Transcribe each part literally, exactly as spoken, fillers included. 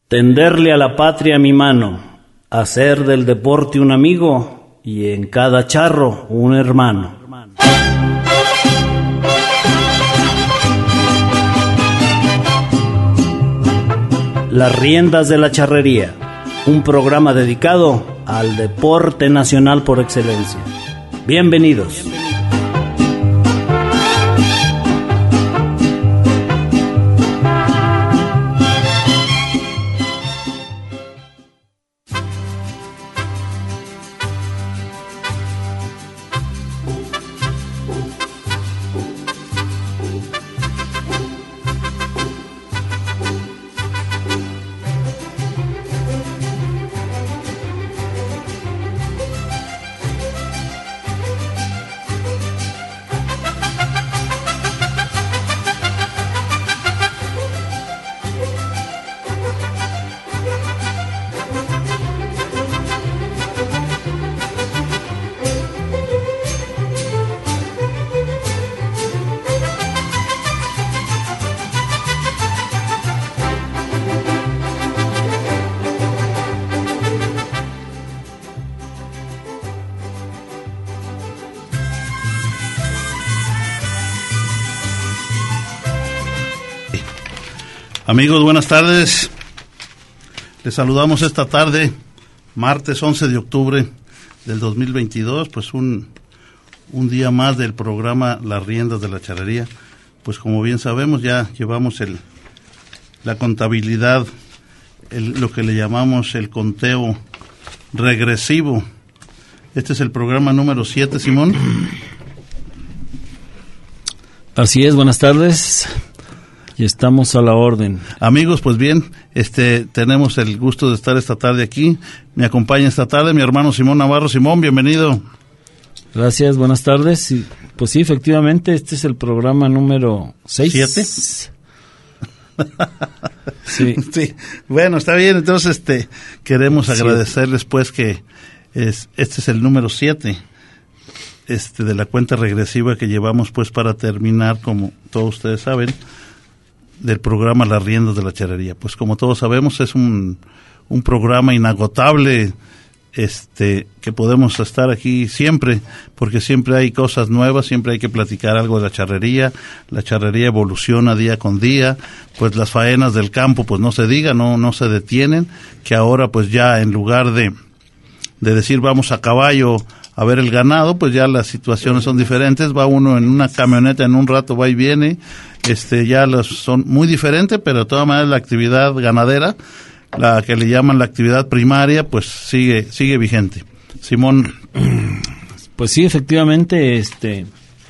tenderle a la patria mi mano, hacer del deporte un amigo y en cada charro un hermano. Las riendas de la charrería, un programa dedicado al deporte nacional por excelencia. Bienvenidos. Amigos, buenas tardes. Les saludamos esta tarde, martes once de octubre del dos mil veintidós, pues un, un día más del programa Las Riendas de la Charrería. Pues como bien sabemos, ya llevamos el la contabilidad, el, lo que le llamamos el conteo regresivo. Este es el programa número siete, Simón. Así es, buenas tardes. Y estamos a la orden. Amigos, pues bien, este tenemos el gusto de estar esta tarde aquí. Me acompaña esta tarde mi hermano Simón Navarro. Simón, bienvenido. Gracias, buenas tardes. Y, pues sí, efectivamente, este es el programa número seis. ¿Siete? Sí. Sí. Bueno, está bien. Entonces, este queremos Siete. agradecerles, pues, que es este es el número siete. Este de la cuenta regresiva que llevamos, pues, para terminar, como todos ustedes saben, del programa Las Riendas de la Charrería. Pues como todos sabemos, es un, un programa inagotable, este, que podemos estar aquí siempre, porque siempre hay cosas nuevas, siempre hay que platicar algo de la charrería. La charrería evoluciona día con día, pues las faenas del campo, pues no se diga, no, no se detienen, que ahora pues ya en lugar de, de decir vamos a caballo a ver el ganado, pues ya las situaciones son diferentes, va uno en una camioneta, en un rato va y viene, este ya los son muy diferentes, pero de todas maneras la actividad ganadera, la que le llaman la actividad primaria, pues sigue sigue vigente. Simón. Pues sí, efectivamente, este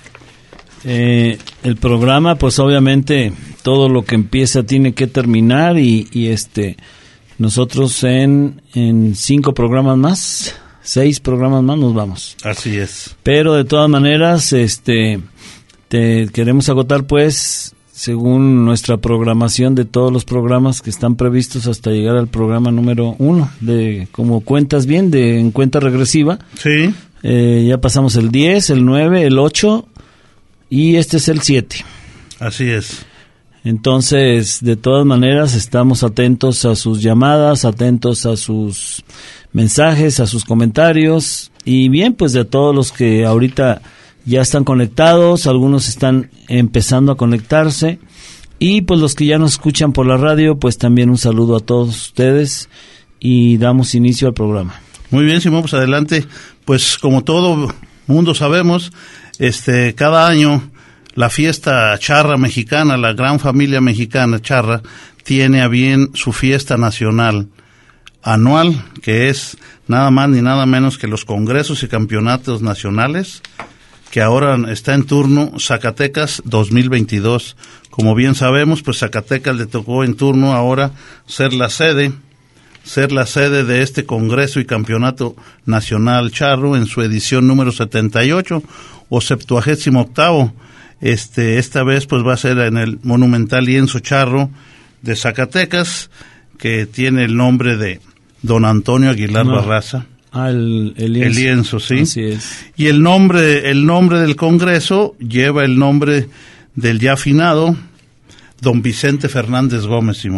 eh, el programa, pues obviamente todo lo que empieza tiene que terminar y, y este nosotros en en cinco programas más, seis programas más nos vamos. Así es. Pero de todas maneras, este, te queremos agotar, pues, según nuestra programación de todos los programas que están previstos hasta llegar al programa número uno, de como cuentas bien, de en cuenta regresiva. Sí. Eh, ya pasamos el diez, el nueve, el ocho y este es el siete. Así es. Entonces, de todas maneras, estamos atentos a sus llamadas, atentos a sus mensajes, a sus comentarios, y bien, pues de todos los que ahorita ya están conectados, algunos están empezando a conectarse, y pues los que ya nos escuchan por la radio, pues también un saludo a todos ustedes, y damos inicio al programa. Muy bien, Simón, pues adelante. Pues como todo mundo sabemos, este cada año la fiesta charra mexicana, la gran familia mexicana charra, tiene a bien su fiesta nacional anual, que es nada más ni nada menos que los congresos y campeonatos nacionales, que ahora está en turno Zacatecas dos mil veintidós. Como bien sabemos, pues Zacatecas le tocó en turno ahora ser la sede, ser la sede de este congreso y campeonato nacional charro en su edición número setenta y ocho o septuagésimo octavo. Este, esta vez pues va a ser en el monumental lienzo charro de Zacatecas, que tiene el nombre de don Antonio Aguilar no. Barraza. Ah, el, el lienzo. El lienzo, sí. Así es. Y el nombre, el nombre del congreso lleva el nombre del ya finado don Vicente Fernández Gómez, Simón. Sí,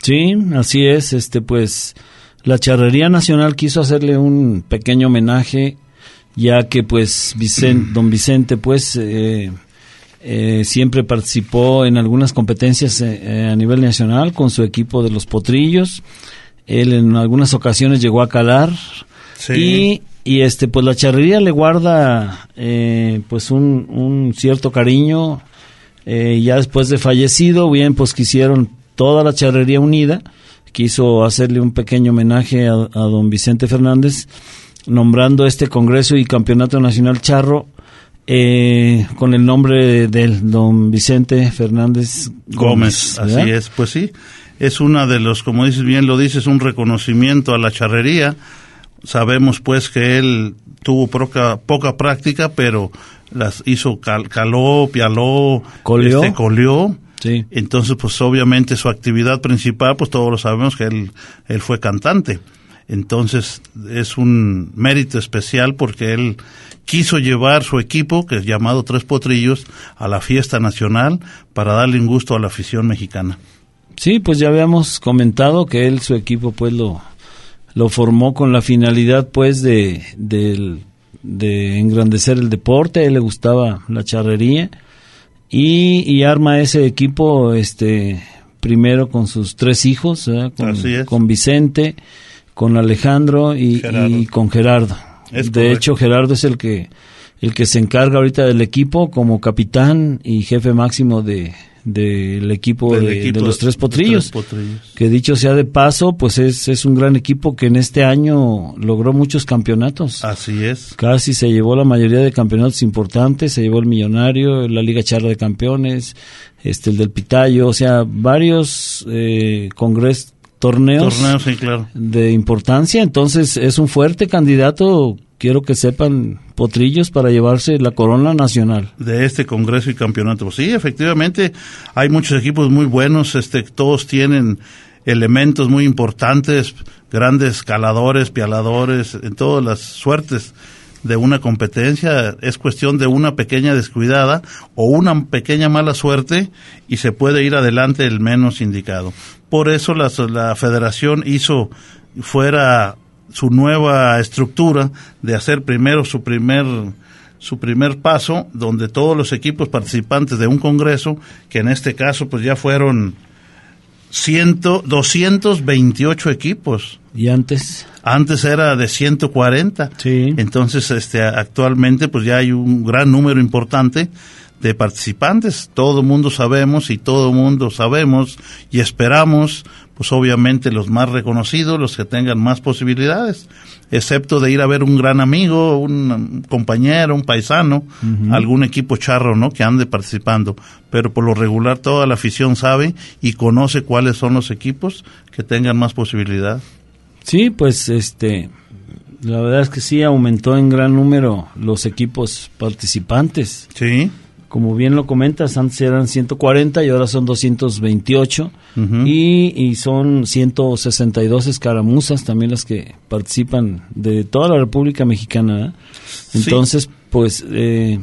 Sí, así es, este pues la Charrería Nacional quiso hacerle un pequeño homenaje, ya que pues Vicente, don Vicente pues eh, eh, siempre participó en algunas competencias eh, a nivel nacional con su equipo de los Potrillos. Él en algunas ocasiones llegó a calar, sí. y y este pues la charrería le guarda eh, pues un, un cierto cariño. Eh, ya después de fallecido, bien pues quisieron toda la Charrería Unida, quiso hacerle un pequeño homenaje a, a don Vicente Fernández, nombrando este Congreso y Campeonato Nacional Charro eh, con el nombre del don Vicente Fernández Gómez. Gómez, así es, pues sí, es una de los, como dices bien lo dices, un reconocimiento a la charrería. Sabemos pues que él tuvo poca, poca práctica, pero las hizo, cal, caló, pialó, colió. Este, colió. Sí. Entonces pues obviamente su actividad principal, pues todos lo sabemos que él, él fue cantante. Entonces es un mérito especial porque él quiso llevar su equipo, que es llamado Tres Potrillos, a la fiesta nacional para darle un gusto a la afición mexicana. Sí, pues ya habíamos comentado que él, su equipo, pues lo, lo formó con la finalidad, pues, de, de, de engrandecer el deporte. A él le gustaba la charrería y, y arma ese equipo, este, primero con sus tres hijos, ¿verdad? Con, Así es. Con Vicente, con Alejandro y, y con Gerardo. Es de correcto. hecho, Gerardo es el que el que se encarga ahorita del equipo como capitán y jefe máximo de del equipo, del de, equipo de los Tres Potrillos, Tres Potrillos. Que dicho sea de paso, pues es, es un gran equipo que en este año logró muchos campeonatos. Así es. Casi se llevó la mayoría de campeonatos importantes, se llevó el Millonario, la Liga Charra de Campeones, este el del Pitayo, o sea, varios eh, congresos, torneos, Torneos, sí, claro. de importancia. Entonces es un fuerte candidato, quiero que sepan, Potrillos, para llevarse la corona nacional de este congreso y campeonato. Pues sí, efectivamente, hay muchos equipos muy buenos, este, todos tienen elementos muy importantes, grandes escaladores, pialadores, en todas las suertes de una competencia. Es cuestión de una pequeña descuidada o una pequeña mala suerte y se puede ir adelante el menos indicado. Por eso la, la federación hizo fuera su nueva estructura de hacer primero su primer su primer paso, donde todos los equipos participantes de un congreso, que en este caso pues ya fueron ciento, doscientos veintiocho equipos. y antes Antes era de ciento cuarenta. sí. Entonces, este, actualmente pues ya hay un gran número importante de participantes. Todo el mundo sabemos y todo el mundo sabemos y esperamos, pues obviamente los más reconocidos, los que tengan más posibilidades, excepto de ir a ver un gran amigo, un compañero, un paisano, uh-huh. algún equipo charro, ¿no?, que ande participando. Pero por lo regular toda la afición sabe y conoce cuáles son los equipos que tengan más posibilidad. Sí, pues este, la verdad es que sí aumentó en gran número los equipos participantes. Sí. Como bien lo comentas, antes eran ciento cuarenta y ahora son doscientos veintiocho, uh-huh. y, y son ciento sesenta y dos escaramuzas también las que participan de toda la República Mexicana, ¿eh? Entonces, sí. pues, eh,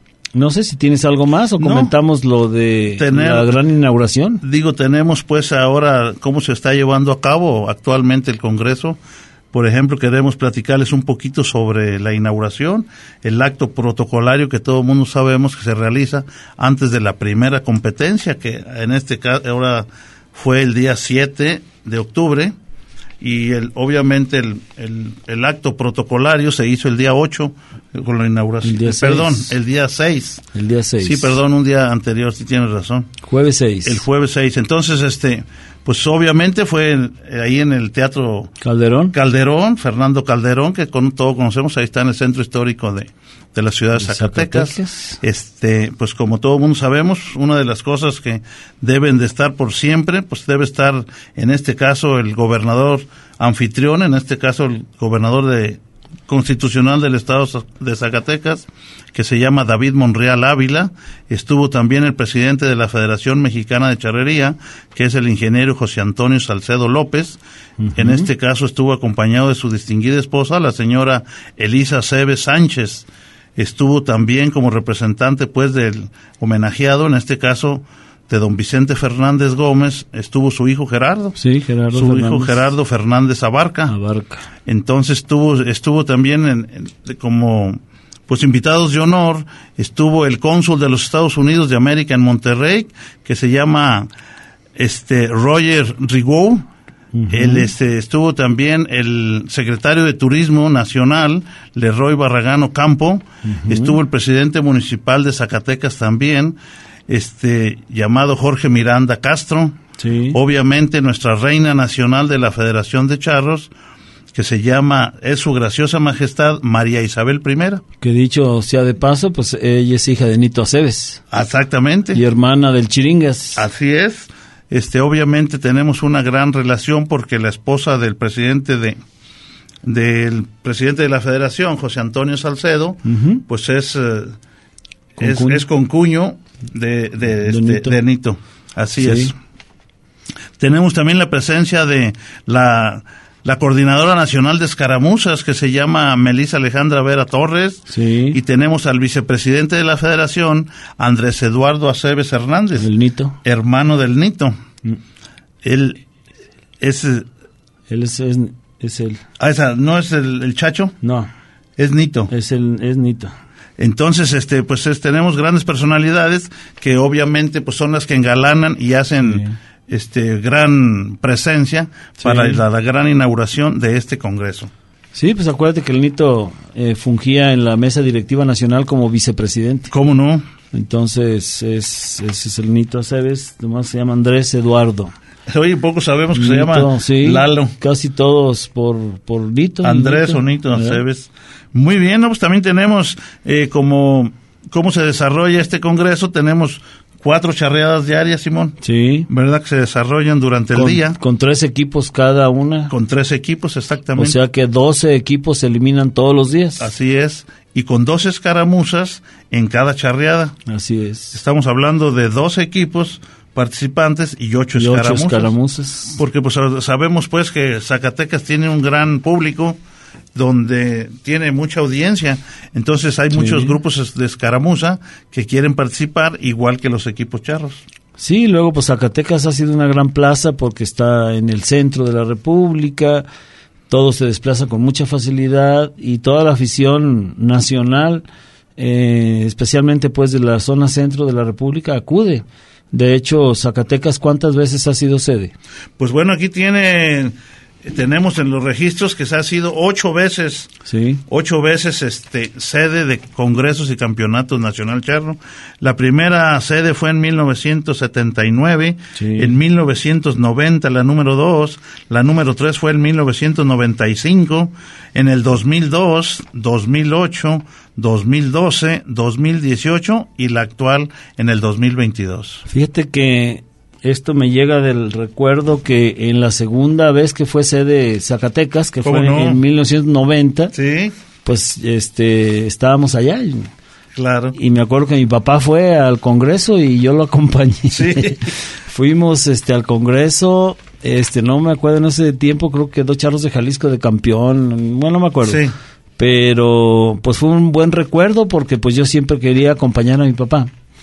no sé si tienes algo más o comentamos no, lo de tener, la gran inauguración. Digo, tenemos pues ahora cómo se está llevando a cabo actualmente el Congreso. Por ejemplo, queremos platicarles un poquito sobre la inauguración, el acto protocolario que todo el mundo sabemos que se realiza antes de la primera competencia, que en este caso ahora fue el día siete de octubre, y el, obviamente el, el, el acto protocolario se hizo el día ocho con la inauguración. El día perdón, seis. el día seis. El día seis. Sí, perdón, un día anterior, sí tienes razón. Jueves seis. El jueves seis. Entonces, este, pues obviamente fue en, ahí en el Teatro Calderón. Calderón, Fernando Calderón, que con todos conocemos, ahí está en el centro histórico de, de la ciudad de Zacatecas. Zacatecas. Este, pues como todo el mundo sabemos, una de las cosas que deben de estar por siempre, pues debe estar en este caso el gobernador anfitrión, en este caso el gobernador de constitucional del estado de Zacatecas, que se llama David Monreal Ávila. Estuvo también el presidente de la Federación Mexicana de Charrería, que es el ingeniero José Antonio Salcedo López. Uh-huh. En este caso estuvo acompañado de su distinguida esposa, la señora Elisa Cebes Sánchez. Estuvo también como representante pues del homenajeado, en este caso de don Vicente Fernández Gómez estuvo su hijo Gerardo. Sí, Gerardo Su Fernández. hijo Gerardo Fernández Abarca. Abarca. Entonces estuvo, estuvo también en, en, como pues invitados de honor, estuvo el cónsul de los Estados Unidos de América en Monterrey, que se llama este Roger Rigaud. Uh-huh. Él este, estuvo también el secretario de Turismo Nacional, Leroy Barragán Ocampo. Uh-huh. Estuvo el presidente municipal de Zacatecas también, este llamado Jorge Miranda Castro. Sí. Obviamente nuestra reina nacional de la Federación de Charros, que se llama, es su graciosa majestad María Isabel I. Que dicho sea de paso, pues ella es hija de Nito Aceves. Exactamente. Y hermana del Chiringas. Así es. Este, obviamente tenemos una gran relación porque la esposa del presidente de del presidente de la Federación, José Antonio Salcedo, uh-huh. pues es, eh, es es concuño de, de, de, este, Nito. de Nito. Así sí. es. Tenemos también la presencia de la la coordinadora nacional de escaramuzas, que se llama Melissa Alejandra Vera Torres, sí. y tenemos al vicepresidente de la Federación, Andrés Eduardo Aceves Hernández, el Nito, hermano del Nito. Mm. Él es, él es, es, es el, ah, esa, no es el, el Chacho, no, es Nito, es el, es Nito. Entonces, este, pues es, tenemos grandes personalidades que obviamente, pues son las que engalanan y hacen. Sí. Este gran presencia sí. para la, la gran inauguración de este congreso. Sí, pues acuérdate que el Nito eh, fungía en la mesa directiva nacional como vicepresidente. ¿Cómo no? Entonces, es, ese es el Nito Aceves, nomás se llama Andrés Eduardo. Oye, poco sabemos que Nito, se llama sí, Lalo. Casi todos por, por Nito. Andrés Nito, o Nito Aceves. Muy bien, ¿no? Pues también tenemos eh, como cómo se desarrolla este congreso, tenemos cuatro charreadas diarias, Simón. Sí. ¿Verdad? Que se desarrollan durante con, el día. Con tres equipos cada una. Con tres equipos, exactamente. O sea que doce equipos se eliminan todos los días. Así es. Y con dos escaramuzas en cada charreada. Así es. Estamos hablando de doce equipos participantes y ocho, y escaramuzas. ocho escaramuzas. Porque pues sabemos pues que Zacatecas tiene un gran público donde tiene mucha audiencia, entonces hay sí. muchos grupos de escaramuza que quieren participar igual que los equipos charros. Sí, luego pues Zacatecas ha sido una gran plaza porque está en el centro de la República, todo se desplaza con mucha facilidad y toda la afición nacional, eh, especialmente pues de la zona centro de la República, acude. De hecho, Zacatecas, ¿cuántas veces ha sido sede? Pues bueno, aquí tiene... Tenemos en los registros que se ha sido ocho veces, sí. ocho veces este sede de congresos y campeonatos nacional charro. La primera sede fue en mil novecientos setenta y nueve, sí. En mil novecientos noventa la número dos, la número tres fue en mil novecientos noventa y cinco, en el dos mil dos, dos mil ocho, dos mil doce, dos mil dieciocho y la actual en el dos mil veintidós. Fíjate que esto me llega del recuerdo que en la segunda vez que fue sede Zacatecas, que fue no? en mil novecientos noventa, sí. pues este estábamos allá. Y, claro. Y me acuerdo que mi papá fue al Congreso y yo lo acompañé. Sí. Fuimos este al Congreso, este no me acuerdo en ese tiempo, creo que dos Charros de Jalisco de campeón, bueno, no me acuerdo. Sí. Pero pues fue un buen recuerdo porque pues yo siempre quería acompañar a mi papá.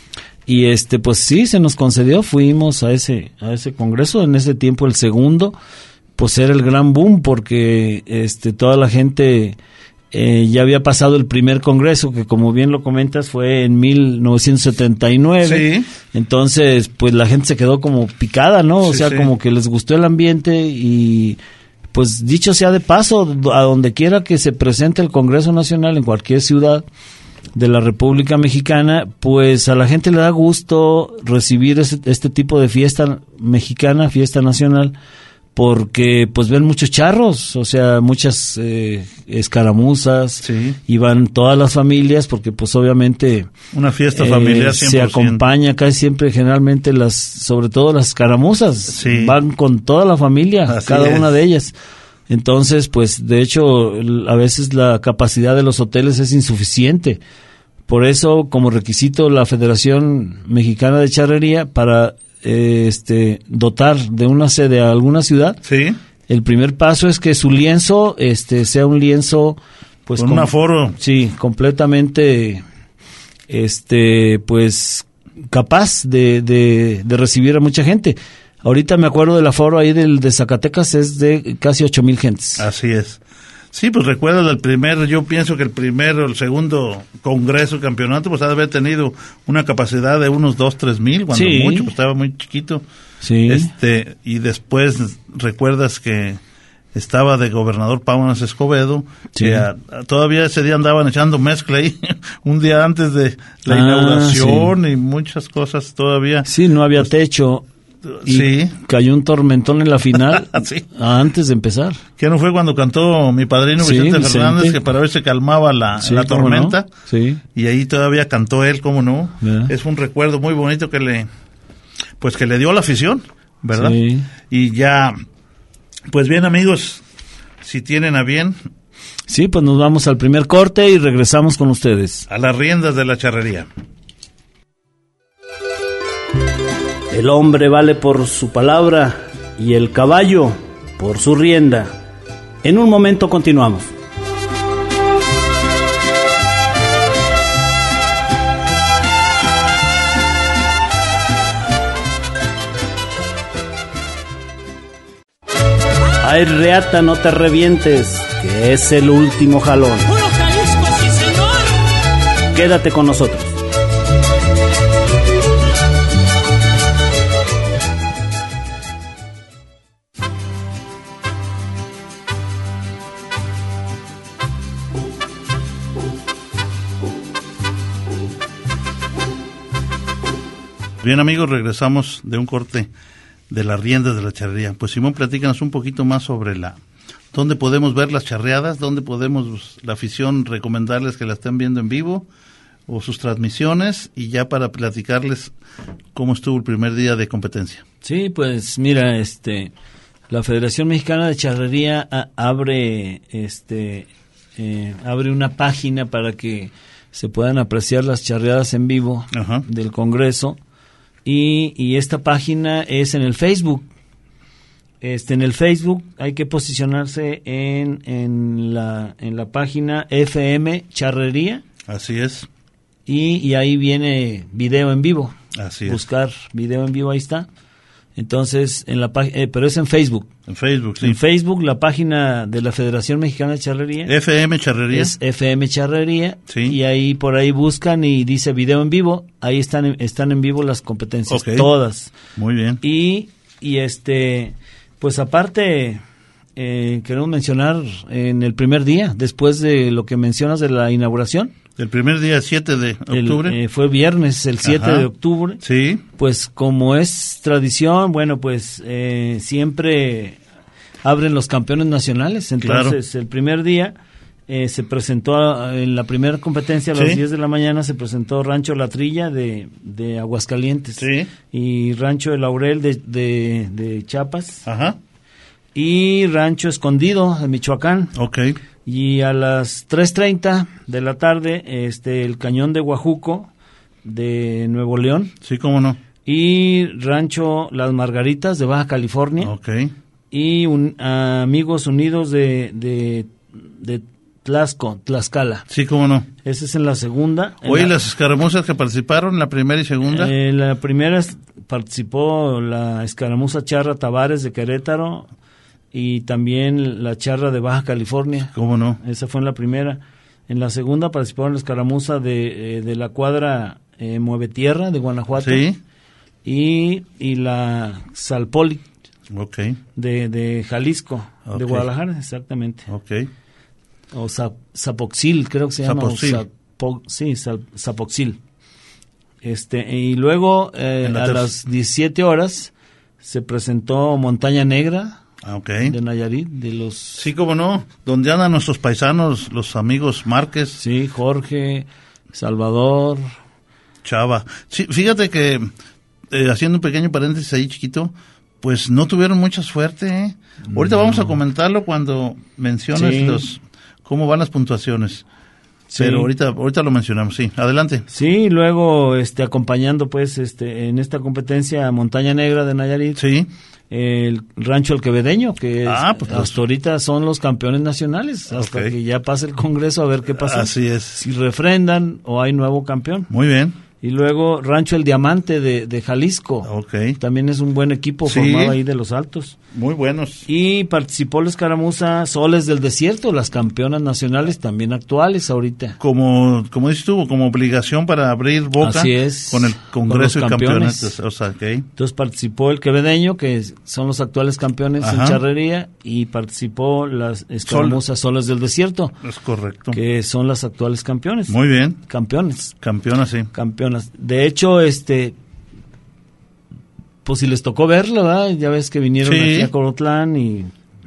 Y este pues sí se nos concedió, fuimos a ese a ese congreso, en ese tiempo el segundo, pues era el gran boom porque este toda la gente eh, ya había pasado el primer congreso que como bien lo comentas fue en mil novecientos setenta y nueve. Sí. Entonces, pues la gente se quedó como picada, ¿no? O sí, sea, sí. como que les gustó el ambiente y pues dicho sea de paso, a donde quiera que se presente el Congreso Nacional en cualquier ciudad de la República Mexicana, pues a la gente le da gusto recibir ese, este tipo de fiesta mexicana, fiesta nacional, porque pues ven muchos charros, o sea, muchas eh, escaramuzas, sí. Y van todas las familias, porque pues obviamente una fiesta familiar eh, se acompaña casi siempre, generalmente las, sobre todo las escaramuzas, sí. Van con toda la familia, así cada es. Una de ellas. Entonces, pues, de hecho, a veces la capacidad de los hoteles es insuficiente. Por eso, como requisito, la Federación Mexicana de Charrería, para eh, este dotar de una sede a alguna ciudad, sí. El primer paso es que su lienzo este sea un lienzo, pues, con un aforo. Sí, completamente, este, pues, capaz de, de, de recibir a mucha gente. Ahorita me acuerdo del aforo ahí del de Zacatecas, es de casi ocho mil gentes. Así es. Sí, pues recuerdo el primer, yo pienso que el primero, el segundo congreso, campeonato, pues ha de haber tenido una capacidad de unos dos, tres mil, cuando sí. mucho, pues estaba muy chiquito. Sí. Este, y después recuerdas que estaba de gobernador Paunas Escobedo, sí. que a, a, todavía ese día andaban echando mezcla ahí, un día antes de la ah, inauguración sí. y muchas cosas todavía. Sí, no había pues, techo. Y sí. cayó un tormentón en la final sí. antes de empezar. Que no fue cuando cantó mi padrino sí, Vicente, Vicente Fernández, que para ver si calmaba la, sí, la tormenta. No. Sí. Y ahí todavía cantó él, cómo no. Yeah. Es un recuerdo muy bonito que le, pues que le dio a la afición, ¿verdad? Sí. Y ya, pues bien amigos, si tienen a bien. Sí, pues nos vamos al primer corte y regresamos con ustedes. A las riendas de la charrería. El hombre vale por su palabra y el caballo por su rienda. En un momento continuamos. Ay, reata, no te revientes, que es el último jalón. ¡Puro Jalisco, sí, señor! Quédate con nosotros. Bien amigos, regresamos de un corte de las riendas de la charrería. Pues Simón, platícanos un poquito más sobre la, dónde podemos ver las charreadas, dónde podemos la afición recomendarles que la estén viendo en vivo o sus transmisiones, y ya para platicarles cómo estuvo el primer día de competencia. Sí, pues mira, este, la Federación Mexicana de Charrería a, abre, este, eh, abre una página para que se puedan apreciar las charreadas en vivo Ajá. del Congreso. Y, y esta página es en el Facebook. Este, en el Facebook hay que posicionarse en, en, la, en la página F M Charrería. Así es. Y, y ahí viene video en vivo. Así es. Buscar video en vivo, ahí está. Entonces, en la eh, pero es en Facebook. En Facebook, sí. En Facebook, la página de la Federación Mexicana de Charrería. F M Charrería. Es F M Charrería. Sí. Y ahí, por ahí buscan y dice video en vivo. Ahí están, están en vivo las competencias. Okay. Todas. Muy bien. Y, y este, pues aparte, eh, queremos mencionar en el primer día, después de lo que mencionas de la inauguración. El primer día, siete de octubre. El, eh, fue viernes, el siete Ajá. de octubre. Sí. Pues como es tradición, bueno, pues eh, siempre abren los campeones nacionales. Entonces, claro. el primer día eh, se presentó, en la primera competencia a las sí. diez de la mañana, se presentó Rancho La Trilla de, de Aguascalientes. Sí. Y Rancho El Laurel de, de, de Chiapas. Ajá. Y Rancho Escondido de Michoacán. Ok. Y a las tres treinta de la tarde, este, el Cañón de Guajuco de Nuevo León. Sí, cómo no. Y Rancho Las Margaritas de Baja California. Ok. Y un, uh, Amigos Unidos de, de, de Tlaxco, Tlaxcala. Sí, cómo no. Esa es en la segunda. Oye, la, las escaramuzas que participaron, la primera y segunda. Eh, la primera es, participó la escaramuza Charra Tavares de Querétaro. Y también la charra de Baja California. ¿Cómo no? Esa fue en la primera. En la segunda participaron la escaramuza de, eh, de la cuadra eh, Mueve Tierra de Guanajuato. Sí. Y, y la Salpoli okay. de, de Jalisco, okay. de Guadalajara, exactamente. Okay. O Zap, Zapoxil, creo que se llama. Zapoxil. Zapo, sí, Zapoxil. Este, y luego eh, a las diecisiete horas se presentó Montaña Negra. Ah, okay. De Nayarit, de los... Sí, cómo no, donde andan nuestros paisanos, los amigos Márquez. Sí, Jorge, Salvador. Chava. Sí, fíjate que, eh, haciendo un pequeño paréntesis ahí chiquito, pues no tuvieron mucha suerte, ¿eh? Ahorita no. Vamos a comentarlo cuando menciones sí. los cómo van las puntuaciones. Sí. Pero ahorita ahorita lo mencionamos, sí. Adelante. Sí, luego este acompañando pues este en esta competencia Montaña Negra de Nayarit. Sí. El Rancho El Quevedeño, que es, ah, pues, hasta ahorita son los campeones nacionales, hasta okay. que ya pase el Congreso a ver qué pasa. Así es. Si refrendan o hay nuevo campeón. Muy bien. Y luego Rancho El Diamante de, de Jalisco. Okay. También es un buen equipo Sí. formado ahí de Los Altos. Muy buenos. Y participó la escaramuza Soles del Desierto, las campeonas nacionales también actuales ahorita. Como, como dices tú, como obligación para abrir boca Así es, con el Congreso con y los campeones. Campeonatos. O sea, okay. Entonces participó el Quevedeño, que son los actuales campeones Ajá. en charrería, y participó las escaramuzas Soles del Desierto, Es correcto. que son las actuales campeones. Muy bien. Campeones. Campeona, sí. Campeonas. De hecho, este, pues si les tocó verlo, ¿verdad? Ya ves que vinieron Sí. aquí a Colotlán y,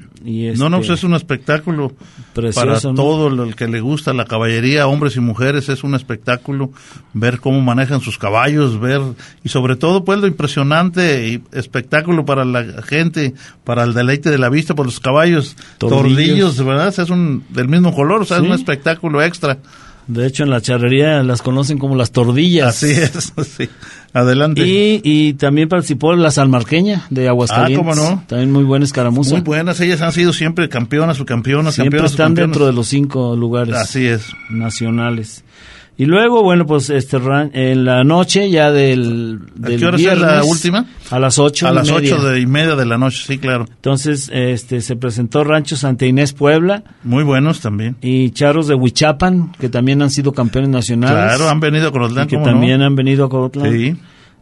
y este, No, no, pues es un espectáculo precioso, para ¿no? todo el que le gusta la caballería, hombres y mujeres, es un espectáculo ver cómo manejan sus caballos, ver, y sobre todo pues lo impresionante y espectáculo para la gente, para el deleite de la vista por los caballos, Tordillos. tordillos, ¿verdad? Es un del mismo color, o sea, Sí. es un espectáculo extra. De hecho, en la charrería las conocen como las tordillas. Así es, sí. Adelante. Y, y también participó la salmarqueña de Aguascalientes. Ah, ¿cómo no? También muy buena escaramuza. Muy buenas, ellas han sido siempre campeonas o campeonas, Siempre campeonas o están campeonas. dentro de los cinco lugares Así es. nacionales. Y luego, bueno, pues este ran- en la noche ya del, ¿A del qué hora es viernes, la última? A las ocho A y las media. ocho de y media de la noche, sí, claro. Entonces, este, se presentó Rancho Santa Inés Puebla Muy buenos también. y Charros de Huichapan, que también han sido campeones nacionales. Claro, han venido a Colotlán, y que ¿cómo también no? han venido a Colotlán. Sí.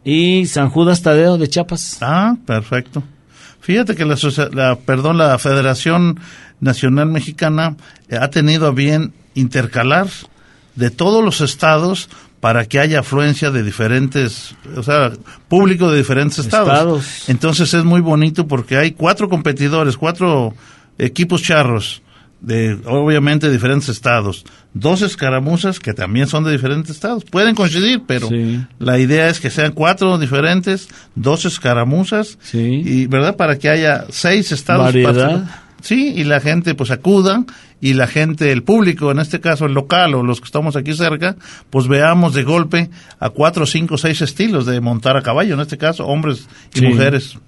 Y San Judas Tadeo de Chiapas. Ah, perfecto. Fíjate que la, asocia- la perdón, la Federación Nacional Mexicana eh, ha tenido a bien intercalar de todos los estados para que haya afluencia de diferentes, o sea, público de diferentes estados. Estados. Entonces es muy bonito porque hay cuatro competidores, cuatro equipos charros de obviamente diferentes estados, dos escaramuzas que también son de diferentes estados, pueden coincidir, pero Sí. la idea es que sean cuatro diferentes, dos escaramuzas, Sí. y verdad, para que haya seis estados. Variedad. participa- Sí, y la gente pues acuda, y la gente, el público, en este caso el local o los que estamos aquí cerca, pues veamos de golpe a cuatro, cinco, seis estilos de montar a caballo, en este caso hombres y Sí. mujeres.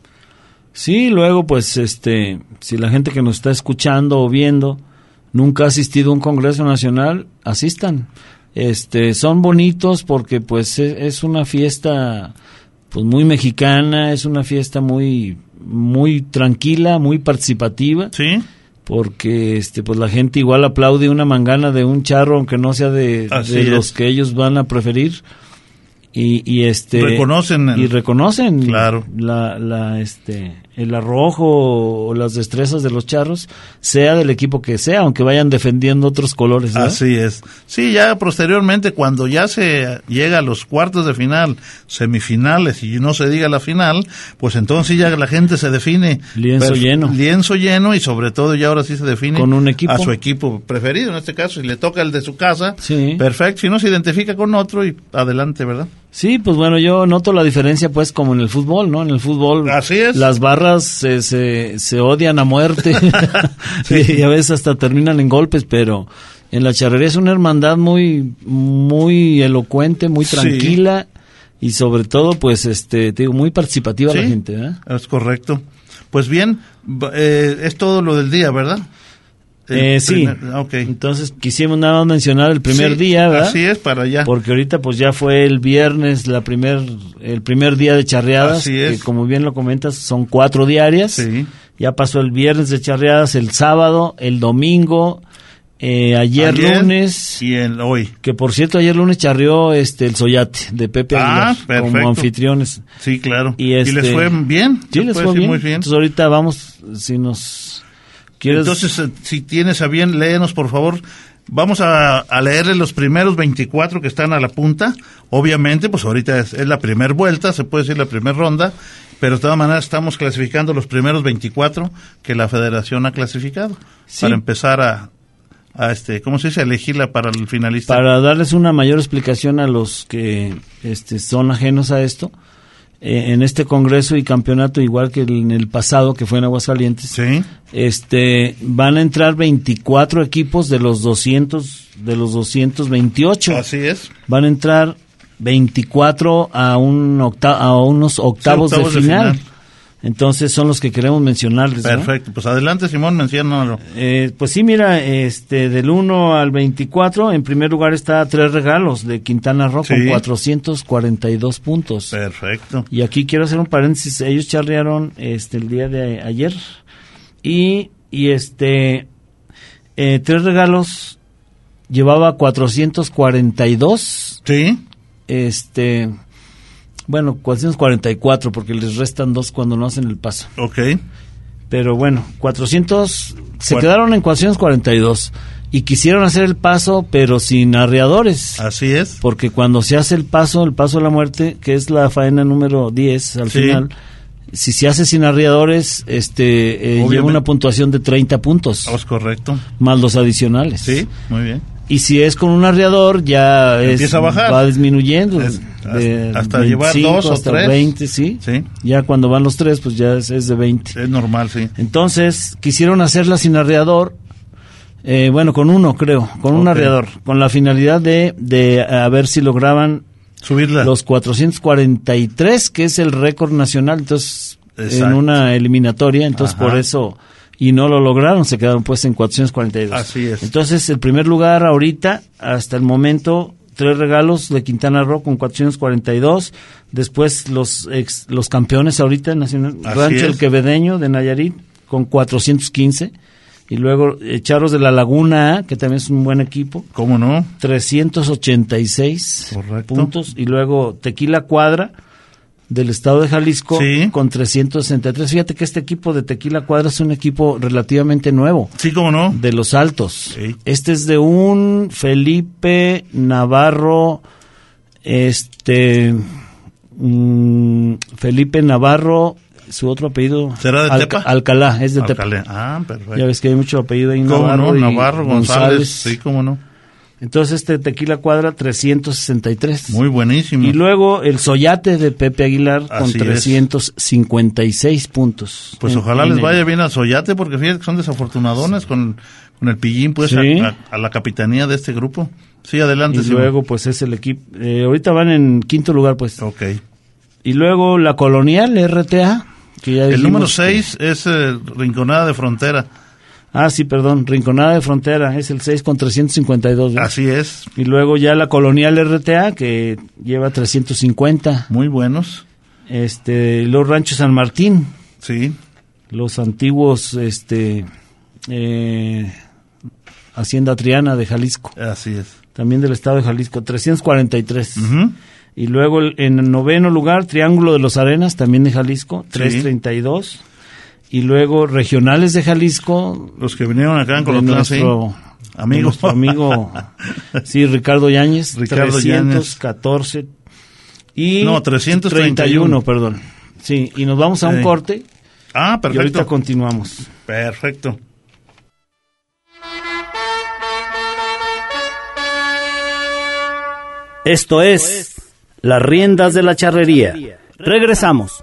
Sí, luego pues este, si la gente que nos está escuchando o viendo nunca ha asistido a un Congreso Nacional, asistan. Este, son bonitos porque pues e- es una fiesta pues muy mexicana, es una fiesta muy muy tranquila, muy participativa, Sí, porque este pues la gente igual aplaude una mangana de un charro aunque no sea de, Así de es. los que ellos van a preferir. Y, y este Reconocen el- y reconocen Claro. la, la este el arrojo o las destrezas de los charros, sea del equipo que sea, aunque vayan defendiendo otros colores, ¿verdad? así es. Sí, ya posteriormente, cuando ya se llega a los cuartos de final, semifinales y no se diga la final, pues entonces ya la gente se define. Lienzo lleno. Lienzo lleno, y sobre todo ya ahora sí se define Con un equipo. a su equipo preferido, en este caso, si le toca el de su casa, Sí. perfecto, si no se identifica con otro y adelante, ¿verdad? Sí, pues bueno, yo noto la diferencia pues como en el fútbol, ¿no? En el fútbol Así es. las barras se, se, se odian a muerte Sí. y a veces hasta terminan en golpes, pero en la charrería es una hermandad muy muy elocuente, muy Sí. tranquila y sobre todo pues este te digo muy participativa la Sí, gente, ¿eh? es correcto. Pues bien, b- eh, es todo lo del día, ¿verdad? El Eh, sí. primer- ok. Entonces quisimos nada más mencionar el primer Sí, día, ¿verdad? Así es, para allá. Porque ahorita pues ya fue el viernes la primer el primer día de charreadas, Así es. que como bien lo comentas son cuatro diarias. Sí. Ya pasó el viernes de charreadas, el sábado, el domingo, eh, ayer, Ayer lunes, y el hoy. que por cierto ayer lunes charreó este el Soyate de Pepe Ah, Aguilar perfecto. como anfitriones. Sí, claro. Y este- les fue bien. Sí, Se les puede fue decir bien. muy bien. Entonces ahorita vamos, si nos quieres. Entonces, eh, si tienes a bien, léenos, por favor. Vamos a, a leerle los primeros veinticuatro que están a la punta. Obviamente, pues ahorita es, es la primera vuelta, se puede decir la primera ronda, pero de todas maneras estamos clasificando los primeros veinticuatro que la federación ha clasificado. Sí. Para empezar a, a este, ¿cómo se dice? A elegirla para el finalista. Para darles una mayor explicación a los que este, son ajenos a esto, eh, en este congreso y campeonato, igual que en el pasado que fue en Aguascalientes, Sí. este, van a entrar veinticuatro equipos de los doscientos, de los doscientos veintiocho. Así es. Van a entrar veinticuatro a, un octa- a unos octavos, Sí, octavos de, de final. final. Entonces son los que queremos mencionarles, ¿no? Perfecto, pues adelante, Simón, menciónalo. Eh, pues sí, mira, este del uno al veinticuatro, en primer lugar está Tres Regalos de Quintana Roo, Sí. con cuatrocientos cuarenta y dos puntos. Perfecto. Y aquí quiero hacer un paréntesis, ellos charrearon este el día de ayer y, y este eh, Tres Regalos llevaba cuatrocientos cuarenta y dos, Sí. este... Bueno, cuatrocientos cuarenta y cuatro, porque les restan dos cuando no hacen el paso. Ok. Pero bueno, cuatrocientos, se Cuar- quedaron en cuatrocientos cuarenta y dos y quisieron hacer el paso, pero sin arreadores. Así es. Porque cuando se hace el paso, el paso de la muerte, que es la faena número diez al Sí. final, si se hace sin arreadores, este eh, Obviamente. lleva una puntuación de treinta puntos, Es correcto. más los adicionales. Sí, muy bien. Y si es con un arreador, ya es, Empieza a bajar. va disminuyendo. Es- de hasta llevar veinticinco dos o hasta tres. veinte, ¿sí? Sí. Ya cuando van los tres, pues ya es, es de veinte. Es normal, sí. Entonces, quisieron hacerla sin arreador, eh, bueno, con uno, creo, con un Ok. arreador, con la finalidad de, de a ver si lograban Subirla. los cuatrocientos cuarenta y tres, que es el récord nacional, entonces, Exacto. en una eliminatoria, entonces Ajá. por eso, y no lo lograron, se quedaron pues en cuatrocientos cuarenta y dos. Así es. Entonces, el primer lugar ahorita, hasta el momento, Tres Regalos de Quintana Roo con cuatrocientos cuarenta y dos, después los ex, los campeones ahorita nacional, Así Rancho es. El Quevedeño de Nayarit con cuatrocientos quince, y luego eh, Charros de la Laguna A, que también es un buen equipo, ¿Cómo no? trescientos ochenta y seis Correcto. puntos, y luego Tequila Cuadra del estado de Jalisco Sí. con trescientos sesenta y tres. Fíjate que este equipo de Tequila Cuadra es un equipo relativamente nuevo, Sí, ¿cómo no? de los altos. Sí. Este es de un Felipe Navarro, este mm, Felipe Navarro, su otro apellido ¿Será de Tepa? Alcalá, es de Tepa. Alcalá. Ah, perfecto. Ya ves que hay mucho apellido ahí, ¿Cómo Navarro no? y Navarro, González. Sí, ¿cómo no? Entonces este Tequila Cuadra trescientos sesenta y tres. Muy buenísimo. Y luego el Soyate de Pepe Aguilar con Así es. trescientos cincuenta y seis puntos. Pues En- ojalá en les el- vaya bien al Soyate, porque fíjate que son desafortunadones con, con el pillín, pues, Sí. a, a- a la capitanía de este grupo. Sí, adelante. Y Simón. luego pues es el equipo, eh, ahorita van en quinto lugar pues. Ok. Y luego la Colonial R T A, que ya El dijimos número que- seis es eh, Rinconada de Frontera. Ah, sí, perdón, Rinconada de Frontera, es el seis con trescientos cincuenta y dos. ¿verdad? Así es. Y luego ya la Colonial R T A, que lleva trescientos cincuenta. Muy buenos. Este, los Ranchos San Martín, Sí. los antiguos, este, eh, Hacienda Triana de Jalisco, Así es. también del estado de Jalisco, trescientos cuarenta y tres. Ujú. Y luego el- en el noveno lugar, Triángulo de los Arenas, también de Jalisco, Sí. trescientos treinta y dos. Y luego Regionales de Jalisco, Los que vinieron acá en de Colotlán, sí. nuestro Amigo. de nuestro amigo, sí, Ricardo Yáñez, Ricardo trescientos catorce. Y No, trescientos treinta y uno. treinta y uno, perdón. Sí, y nos vamos a un Sí. corte Ah, y ahorita perfecto. continuamos. Perfecto. Esto es Las Riendas de la Charrería. Regresamos.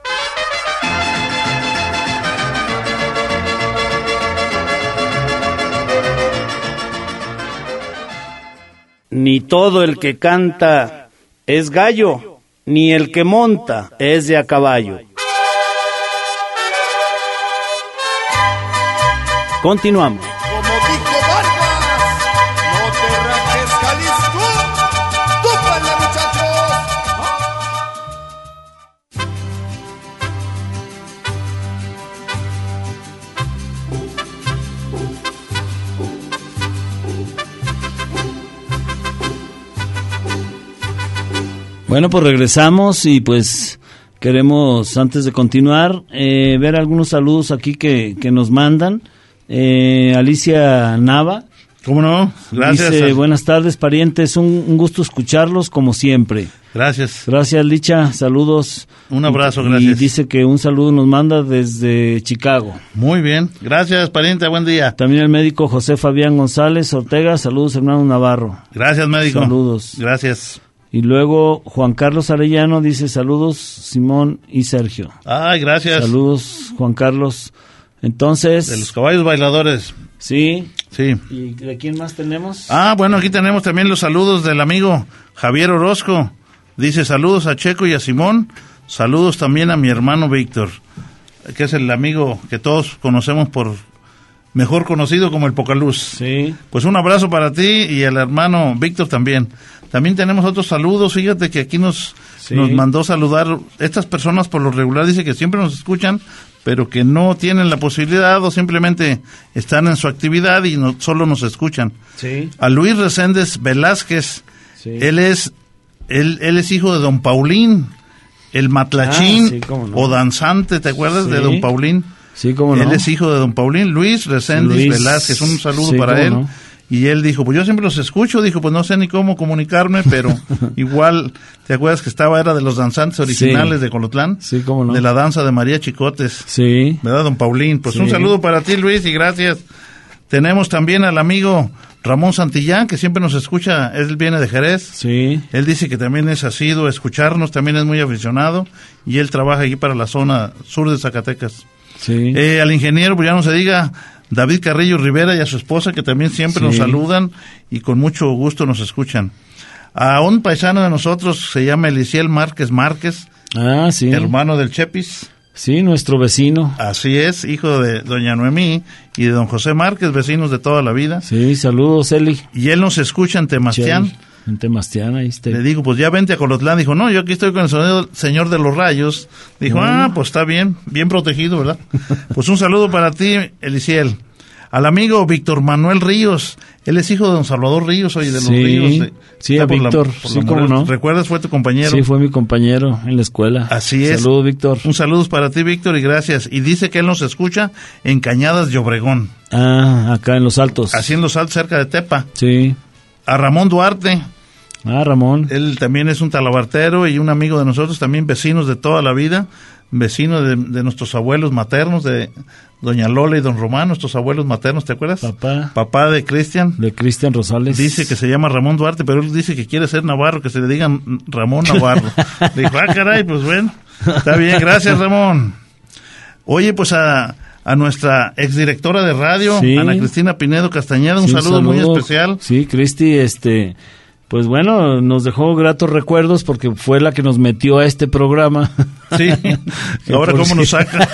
Ni todo el que canta es gallo, ni el que monta es de a caballo. Continuamos. Como dijo Vargas, no te rajes, Jalisco. ¡Túpale, muchachos! Bueno, pues regresamos y pues queremos, antes de continuar, eh, ver algunos saludos aquí que, que nos mandan. Eh, Alicia Nava ¿Cómo no? Gracias. dice, buenas tardes parientes, un, un gusto escucharlos como siempre. Gracias. Gracias Licha, saludos. Un abrazo, Y gracias. dice que un saludo nos manda desde Chicago. Muy bien. Gracias, pariente. Buen día. También el médico José Fabián González Ortega, saludos hermano Navarro. Gracias, médico. Saludos. Gracias. Y luego Juan Carlos Arellano dice saludos Simón y Sergio. Ay, gracias. Saludos Juan Carlos. Entonces, De los caballos bailadores. sí. Sí. ¿Y de quién más tenemos? Ah, bueno, aquí tenemos también los saludos del amigo Javier Orozco. Dice saludos a Checo y a Simón. Saludos también a mi hermano Víctor. que es el amigo que todos conocemos por mejor conocido como el Pocaluz. Sí. Pues un abrazo para ti y el hermano Víctor también. También tenemos otros saludos, fíjate que aquí nos, sí. nos mandó saludar estas personas por lo regular, dice que siempre nos escuchan, pero que no tienen la posibilidad o simplemente están en su actividad y no, solo nos escuchan. Sí. A Luis Reséndez Velázquez, sí. él es él, él es hijo de don Paulín, el matlachín ah, sí, no. o danzante, ¿te acuerdas sí. de don Paulín? Sí, cómo no. Él es hijo de don Paulín, Luis Reséndez Luis. Velázquez, un saludo sí, para él. No. Y él dijo, pues yo siempre los escucho, dijo, pues no sé ni cómo comunicarme, pero igual, ¿te acuerdas que estaba, era de los danzantes originales sí. de Colotlán? Sí, cómo no. De la danza de María Chicotes. Sí. ¿Verdad, don Paulín? Pues sí. un saludo para ti, Luis, y gracias. Tenemos también al amigo Ramón Santillán, que siempre nos escucha, él viene de Jerez. Sí. Él dice que también es asiduo a escucharnos, también es muy aficionado, y él trabaja aquí para la zona sur de Zacatecas. Sí. Eh, al ingeniero, pues ya no se diga, David Carrillo Rivera y a su esposa, que también siempre sí. nos saludan y con mucho gusto nos escuchan. A un paisano de nosotros, se llama Eliciel Márquez Márquez, ah, sí. hermano del Chepis. Sí, nuestro vecino. Así es, hijo de doña Noemí y de don José Márquez, vecinos de toda la vida. Sí, saludos, Eli. Y él nos escucha en Temastián. Chel. En Temastián, ahí está. Le digo, pues ya vente a Colotlán. Dijo, no, yo aquí estoy con el señor, señor de los rayos. Dijo, mm. ah, pues está bien, bien protegido, ¿verdad? Pues un saludo para ti, Eliciel. Al amigo Víctor Manuel Ríos, él es hijo de don Salvador Ríos, oye, de los sí, Ríos. De, sí, a Víctor, la, sí, cómo no. ¿Recuerdas? Fue tu compañero. Sí, fue mi compañero en la escuela. Así es. Saludos, Víctor. Un saludo para ti, Víctor, y gracias. Y dice que él nos escucha en Cañadas de Obregón. Ah, acá en Los Altos. Así en Los Altos, cerca de Tepa. Sí. A Ramón Duarte. Ah, Ramón. Él también es un talabartero y un amigo de nosotros, también vecinos de toda la vida, vecino de, de nuestros abuelos maternos, de doña Lola y don Román, nuestros abuelos maternos, ¿te acuerdas? Papá. Papá de Cristian. De Cristian Rosales. Dice que se llama Ramón Duarte, pero él dice que quiere ser Navarro, que se le digan Ramón Navarro. Le dijo, ah, caray, pues bueno, está bien, gracias, Ramón. Oye, pues a... a nuestra exdirectora de radio, sí. Ana Cristina Pinedo Castañeda, un sí, saludo, saludo muy especial. Sí, Cristi, este, pues bueno, nos dejó gratos recuerdos porque fue la que nos metió a este programa. Sí, ahora cómo nos saca.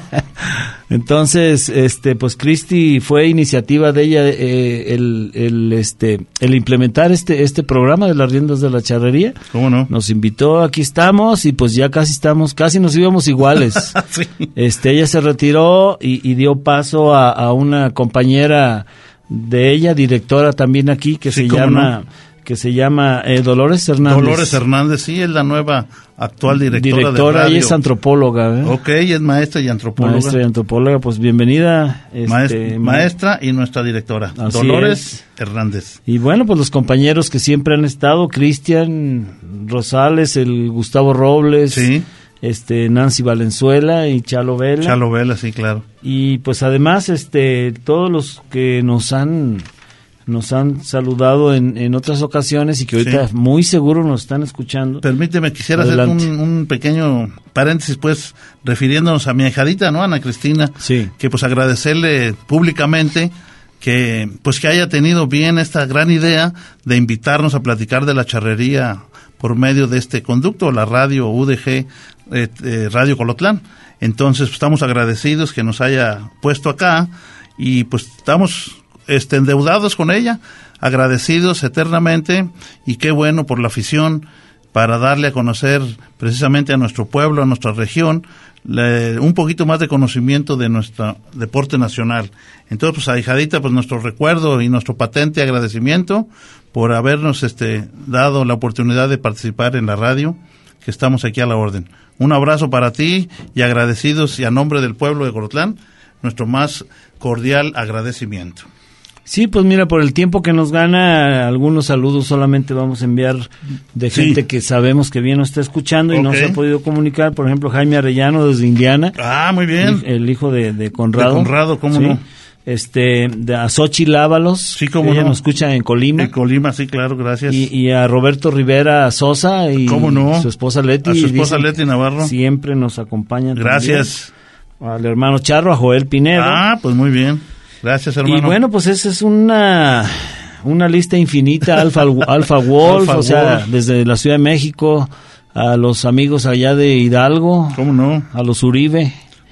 Entonces, este, pues Cristi fue iniciativa de ella eh, el, el, este, el implementar este, este programa de las riendas de la charrería. ¿Cómo no? Nos invitó, aquí estamos y pues ya casi estamos, casi nos íbamos iguales. Sí. Este, ella se retiró y, y dio paso a, a una compañera de ella, directora también aquí, que sí, se llama. No. que se llama eh, Dolores Hernández. Dolores Hernández, sí, es la nueva actual directora, directora de radio. Ella es antropóloga. ¿eh? Ok, es maestra y antropóloga. Maestra y antropóloga, pues bienvenida. Este, maestra, maestra y nuestra directora, Dolores es. Hernández. Y bueno, pues los compañeros que siempre han estado, Cristian Rosales, el Gustavo Robles, sí. este Nancy Valenzuela y Chalo Vela. Chalo Vela, sí, claro. Y pues además, este todos los que nos han... nos han saludado en, en otras ocasiones y que ahorita sí. muy seguro nos están escuchando. Permíteme, quisiera Adelante. hacer un, un pequeño paréntesis, pues, refiriéndonos a mi ahijadita, ¿no? Ana Cristina, sí. que pues agradecerle públicamente que pues que haya tenido bien esta gran idea de invitarnos a platicar de la charrería por medio de este conducto, la radio U D G, eh, eh, Radio Colotlán. Entonces, pues, estamos agradecidos que nos haya puesto acá y pues estamos... Este, endeudados con ella, agradecidos eternamente y qué bueno por la afición para darle a conocer precisamente a nuestro pueblo, a nuestra región, le, un poquito más de conocimiento de nuestro deporte nacional. Entonces, pues ahijadita, pues nuestro recuerdo y nuestro patente agradecimiento por habernos este dado la oportunidad de participar en la radio, que estamos aquí a la orden. Un abrazo para ti y agradecidos y a nombre del pueblo de Colotlán, nuestro más cordial agradecimiento. Sí, pues mira, por el tiempo que nos gana, algunos saludos solamente vamos a enviar de gente sí. que sabemos que bien nos está escuchando y okay. no se ha podido comunicar. Por ejemplo, Jaime Arellano desde Indiana. Ah, muy bien. El, el hijo de, de Conrado. De Conrado, ¿cómo ¿sí? no? Este, de a Xochitl Ábalos. Sí, cómo ella no. nos escucha en Colima. En Colima, sí, claro, gracias. Y, y a Roberto Rivera Sosa y ¿cómo no? su esposa Leti. A su esposa Leti Navarro. Siempre nos acompañan. Gracias. También. Al hermano Charro, a Joel Pinedo. Ah, pues muy bien. Gracias, hermano. Y bueno, pues esa es una una lista infinita, Alfa, Alfa Wolf, Alfa o sea, Wolf. desde la Ciudad de México, a los amigos allá de Hidalgo. ¿Cómo no? A los Uribe.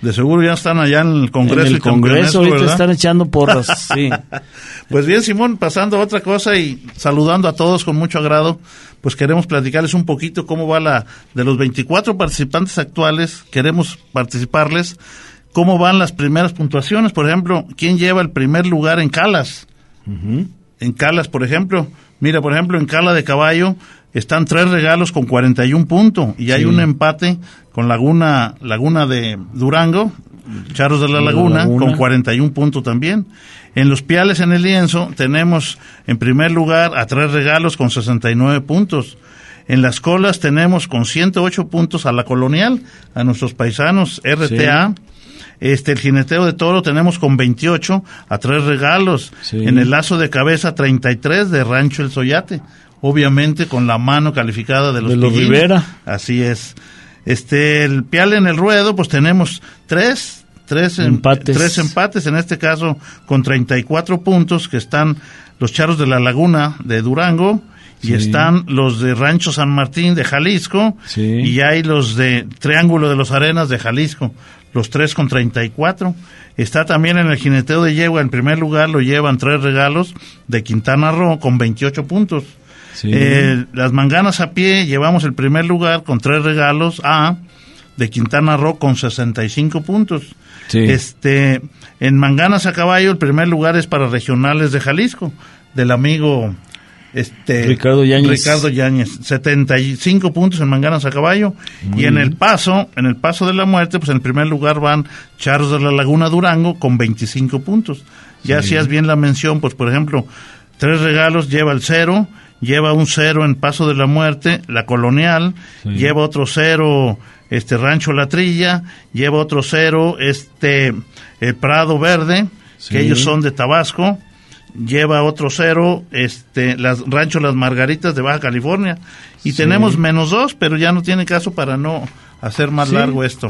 De seguro ya están allá en el Congreso. En el y Congreso ahorita ¿verdad? están echando porras, sí. Pues bien, Simón, pasando a otra cosa y saludando a todos con mucho agrado, pues queremos platicarles un poquito cómo va la, de los veinticuatro participantes actuales, queremos participarles, cómo van las primeras puntuaciones. Por ejemplo, ¿quién lleva el primer lugar en Calas? Uh-huh. En Calas, por ejemplo, mira, por ejemplo, en Cala de Caballo están tres regalos con cuarenta y un puntos y hay Sí. un empate con Laguna Laguna de Durango, Charros de la De la Laguna, Laguna. con cuarenta y un puntos también. En los Piales en el Lienzo tenemos en primer lugar a Tres Regalos con sesenta y nueve puntos. En Las Colas tenemos con ciento ocho puntos a La Colonial, a nuestros paisanos R T A. Sí. Este, el Jineteo de Toro tenemos con veintiocho a Tres Regalos. Sí. En el Lazo de Cabeza treinta y tres de Rancho El Soyate. Obviamente con la mano calificada de los, De los Pillín. Rivera. Así es. Este, el Pial en el Ruedo, pues tenemos tres, tres em- Empates. tres empates, en este caso con treinta y cuatro puntos, que están los Charros de la Laguna de Durango, y Sí. están los de Rancho San Martín de Jalisco, Sí. y hay los de Triángulo de los Arenas de Jalisco, los tres con treinta y cuatro. Está también en el Jineteo de Yegua, en primer lugar lo llevan Tres Regalos de Quintana Roo con veintiocho puntos. Sí. Eh, las Manganas a Pie llevamos el primer lugar con Tres Regalos A de Quintana Roo con sesenta y cinco puntos. Sí. Este, en Manganas a Caballo el primer lugar es para Regionales de Jalisco, del amigo este Ricardo Yáñez. Ricardo Yáñez, setenta y cinco puntos en Manganas a Caballo. Muy y en bien. el Paso, en el Paso de la Muerte, pues en el primer lugar van Charros de la Laguna Durango con veinticinco puntos. Ya Sí. hacías bien la mención, pues por ejemplo, Tres Regalos lleva el cero, lleva un cero en Paso de la Muerte, La Colonial, Sí. lleva otro cero, este Rancho La Trilla, lleva otro cero, este el Prado Verde, Sí. que ellos son de Tabasco, lleva otro cero, este las Rancho Las Margaritas de Baja California, y Sí. tenemos menos dos, pero ya no tiene caso para no hacer más Sí. largo esto.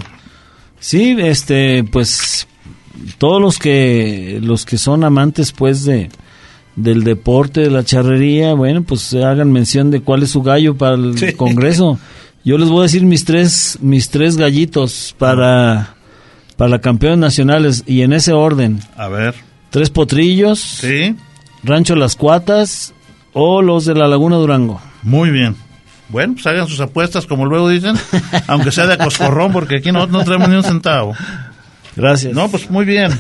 Sí, este, pues todos los que los que son amantes, pues, de del deporte, de la charrería, bueno, pues hagan mención de cuál es su gallo para el Sí. Congreso. Yo les voy a decir mis tres mis tres gallitos para para campeones nacionales y en ese orden: A ver, Tres Potrillos, sí, Rancho Las Cuatas o los de la Laguna Durango. muy bien. Bueno, pues hagan sus apuestas, como luego dicen, aunque sea de coscorrón, porque aquí no, no traemos ni un centavo. Gracias. No, pues muy bien.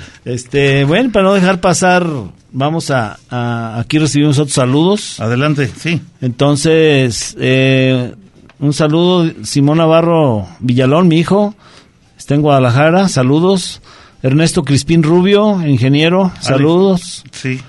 Este, bueno, para no dejar pasar, vamos a, a aquí recibimos otros saludos. Adelante, sí. Entonces, eh, un saludo, Simón Navarro Villalón, mi hijo, está en Guadalajara, saludos. Ernesto Crispín Rubio, ingeniero, saludos. Sí,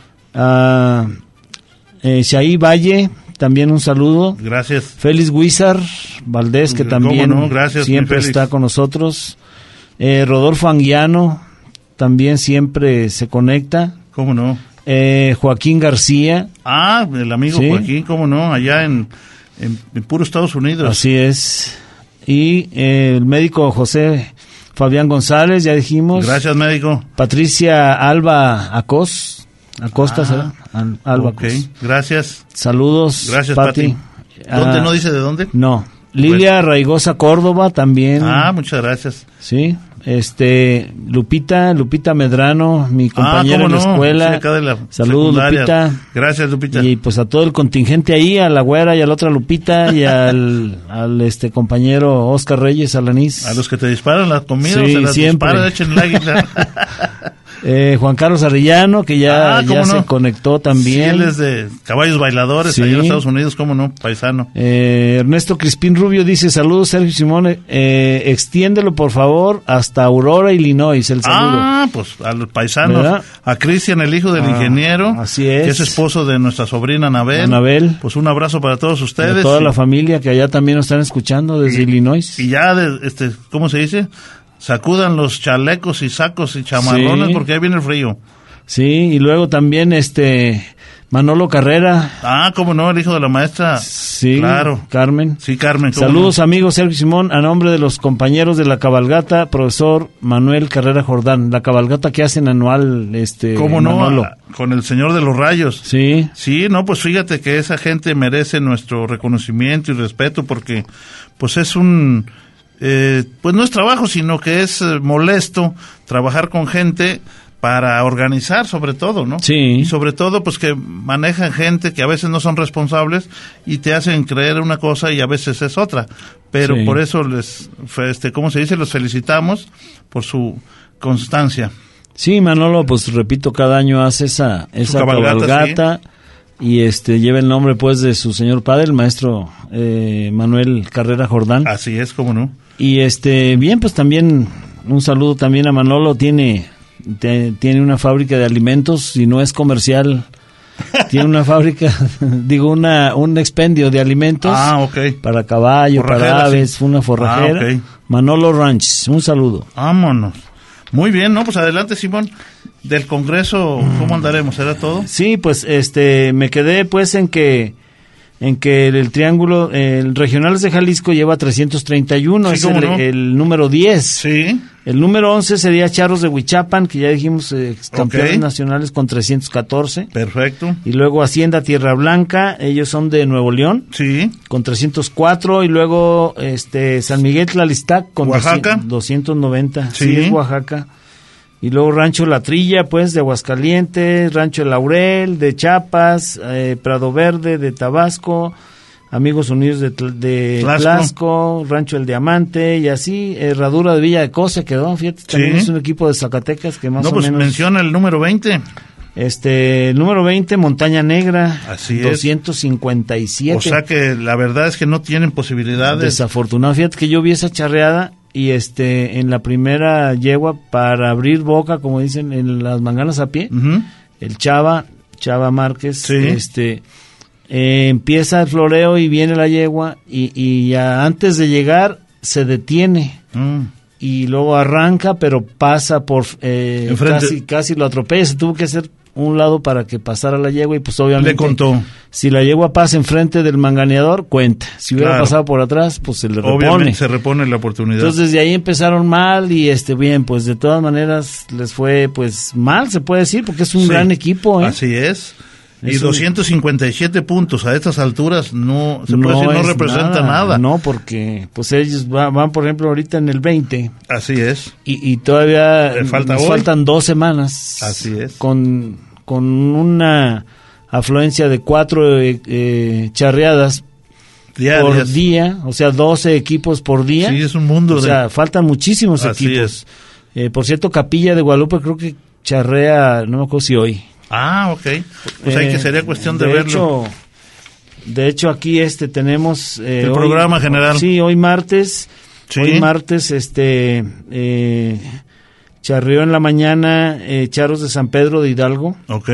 A eh, Shaí Valle, también un saludo. gracias. Félix Huizar Valdés, que ¿Cómo también no? Gracias, mi siempre Félix. está con nosotros. Eh, Rodolfo Anguiano, también siempre se conecta. ¿Cómo no? Eh, Joaquín García, Ah, el amigo Sí. Joaquín, ¿cómo no? Allá en, en, en puro Estados Unidos. así es. Y eh, el médico José Fabián González, ya dijimos. Gracias, médico. Patricia Alba Acos, Acosta, Ah, ¿será? Al- Alba Ok, Acos. gracias. Saludos, Gracias, Pati. Pati. ¿Dónde Ah, no dice de dónde? No. Lilia Raigosa Córdoba también. Ah, muchas gracias. Sí, este, Lupita, Lupita Medrano, mi compañera ah, en ¿cómo la no? escuela. Sí, acá de la Saludos, secundaria. Lupita. Gracias, Lupita. Y pues a todo el contingente ahí, a la güera y a la otra Lupita y al, al este compañero Oscar Reyes Alanís. A los que te disparan la comida, Sí, o se las siempre. disparan, echen el águila. Eh, Juan Carlos Arellano, que ya, Ah, ¿cómo ya no? se conectó Sí, también. él es de Caballos Bailadores, Sí. allá en Estados Unidos, ¿cómo no? Paisano. Eh, Ernesto Crispín Rubio dice: saludos, Sergio Simón, eh, extiéndelo por favor hasta Aurora, Illinois, el saludo. Ah, pues a los paisanos, ¿Verdad? a Cristian, el hijo del Ah, ingeniero, así es. que es esposo de nuestra sobrina Anabel. Anabel. Pues un abrazo para todos De ustedes. toda y, la familia que allá también nos están escuchando desde Illinois. y ya, de, este, ¿cómo se dice? Sacudan los chalecos y sacos y chamarrones Sí. porque ahí viene el frío. Sí, y luego también este Manolo Carrera. Ah, ¿cómo no? El hijo de la maestra. Sí, Claro. Carmen. Sí, Carmen. ¿cómo Saludos no? amigos, Sergio Simón, a nombre de los compañeros de la cabalgata, profesor Manuel Carrera Jordán, la cabalgata que hacen anual, este, ¿Cómo no? Manolo. A- Con el Señor de los Rayos. Sí, Sí, no, pues fíjate que esa gente merece nuestro reconocimiento y respeto porque, pues es un, eh, pues no es trabajo, sino que es eh, molesto trabajar con gente para organizar, sobre todo, ¿no? Sí. Y sobre todo, pues que manejan gente que a veces no son responsables y te hacen creer una cosa y a veces es otra. Pero Sí. por eso les, este, ¿cómo se dice? Los felicitamos por su constancia. Sí, Manolo, pues repito, cada año hace esa, esa cabalgata, cabalgata, y este lleva el nombre pues de su señor padre, el maestro eh, Manuel Carrera Jordán. Así es, ¿cómo no? Y este, bien, pues también un saludo también a Manolo, tiene, te- tiene una fábrica de alimentos y no es comercial, tiene una fábrica, digo, una un expendio de alimentos Ah, ok. para caballo, Forrajera, para aves, sí. una forrajera. Ah, ok. Manolo Ranch, un saludo. Vámonos. Muy bien, ¿no? Pues adelante, Simón. Del Congreso, ¿cómo andaremos? ¿Era todo? Sí, pues este me quedé pues en que en que el, el triángulo el Regionales de Jalisco lleva trescientos treinta y uno, Sí, es cómo el, no. el número diez. Sí. El número once sería Charros de Huichapan, que ya dijimos eh, campeones Ok. nacionales con trescientos catorce. Perfecto. Y luego Hacienda Tierra Blanca, ellos son de Nuevo León Sí. con trescientos cuatro, y luego este San Miguel Tlalistac con Oaxaca. doscientos noventa. Sí. Sí, es Oaxaca. Y luego Rancho La Trilla, pues, de Aguascalientes, Rancho El Laurel, de Chiapas, eh, Prado Verde, de Tabasco, Amigos Unidos de, Tl- de Tlaxco. Tlaxco, Rancho El Diamante, y así, Herradura de Villa de Cosa quedó, fíjate, también Sí. es un equipo de Zacatecas que más No, o pues menos... menciona el número veinte. Este, el número veinte, Montaña Negra, Así es. doscientos cincuenta y siete. O sea que la verdad es que no tienen posibilidades. Desafortunado, fíjate que yo vi esa charreada y este en la primera yegua para abrir boca, como dicen en las manganas a pie, Ujú. el Chava, Chava Márquez, Sí. este eh, empieza el floreo y viene la yegua y, y ya antes de llegar se detiene Mm. y luego arranca, pero pasa por eh, Enfrente. casi casi lo atropella, se tuvo que hacer un lado para que pasara la yegua y pues obviamente Le contó. si la yegua pasa enfrente del manganeador, cuenta. Si hubiera Claro. pasado por atrás, pues se le repone. Obviamente se repone la oportunidad. Entonces desde ahí empezaron mal y este bien, pues de todas maneras les fue pues mal, se puede decir, porque es un Sí. gran equipo, ¿eh? Así es. Y Es un- doscientos cincuenta y siete puntos a estas alturas no se puede decir no es representa nada. No, porque pues ellos va- van, por ejemplo, ahorita en el veinte Así es. y, y todavía Le falta nos hoy. faltan dos semanas. Así es. Con, con una afluencia de cuatro eh, eh, charreadas Diarias. por día, o sea, doce equipos por día. Sí, es un mundo O de... sea, faltan muchísimos Así equipos. Eh, por cierto, Capilla de Guadalupe creo que charrea, no me acuerdo si hoy. Ah, ok. Pues ahí Eh, que sería cuestión de, de verlo. Hecho, de hecho, aquí este tenemos... eh, El hoy- programa general. Sí, hoy martes. Sí. Hoy martes, este... Eh, charreó en la mañana eh, Charros de San Pedro de Hidalgo Ok.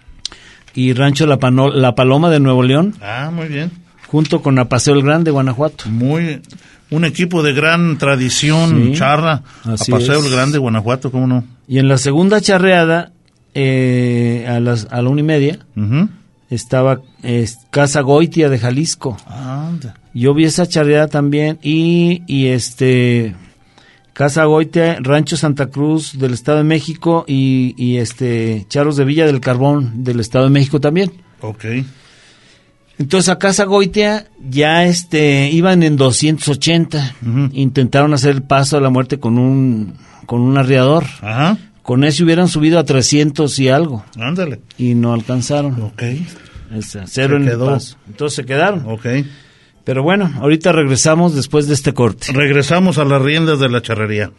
y Rancho La, Pano- La Paloma de Nuevo León, Ah, muy bien. junto con Apaseo el Grande, Guanajuato. Muy... Un equipo de gran tradición, Sí, charra. A así Paseo es. el Grande, Guanajuato, ¿cómo no? Y en la segunda charreada, eh, a, las, a la una y media, Ujú. estaba eh, Casa Goitia de Jalisco. Anda. Yo vi esa charreada también y, y este Casa Goitia, Rancho Santa Cruz del Estado de México y, y este Charros de Villa del Carbón del Estado de México también. Ok. Entonces a Casa Goitia ya este iban en doscientos ochenta. Ujú. Intentaron hacer el paso a la muerte con un con un arriador. Ajá. Con eso hubieran subido a trescientos y algo Ándale. y no alcanzaron. Ok. O sea, cero Se en quedó. el paso. Entonces se quedaron. Ok. Pero bueno, ahorita regresamos después de este corte. Regresamos a las riendas de la charrería.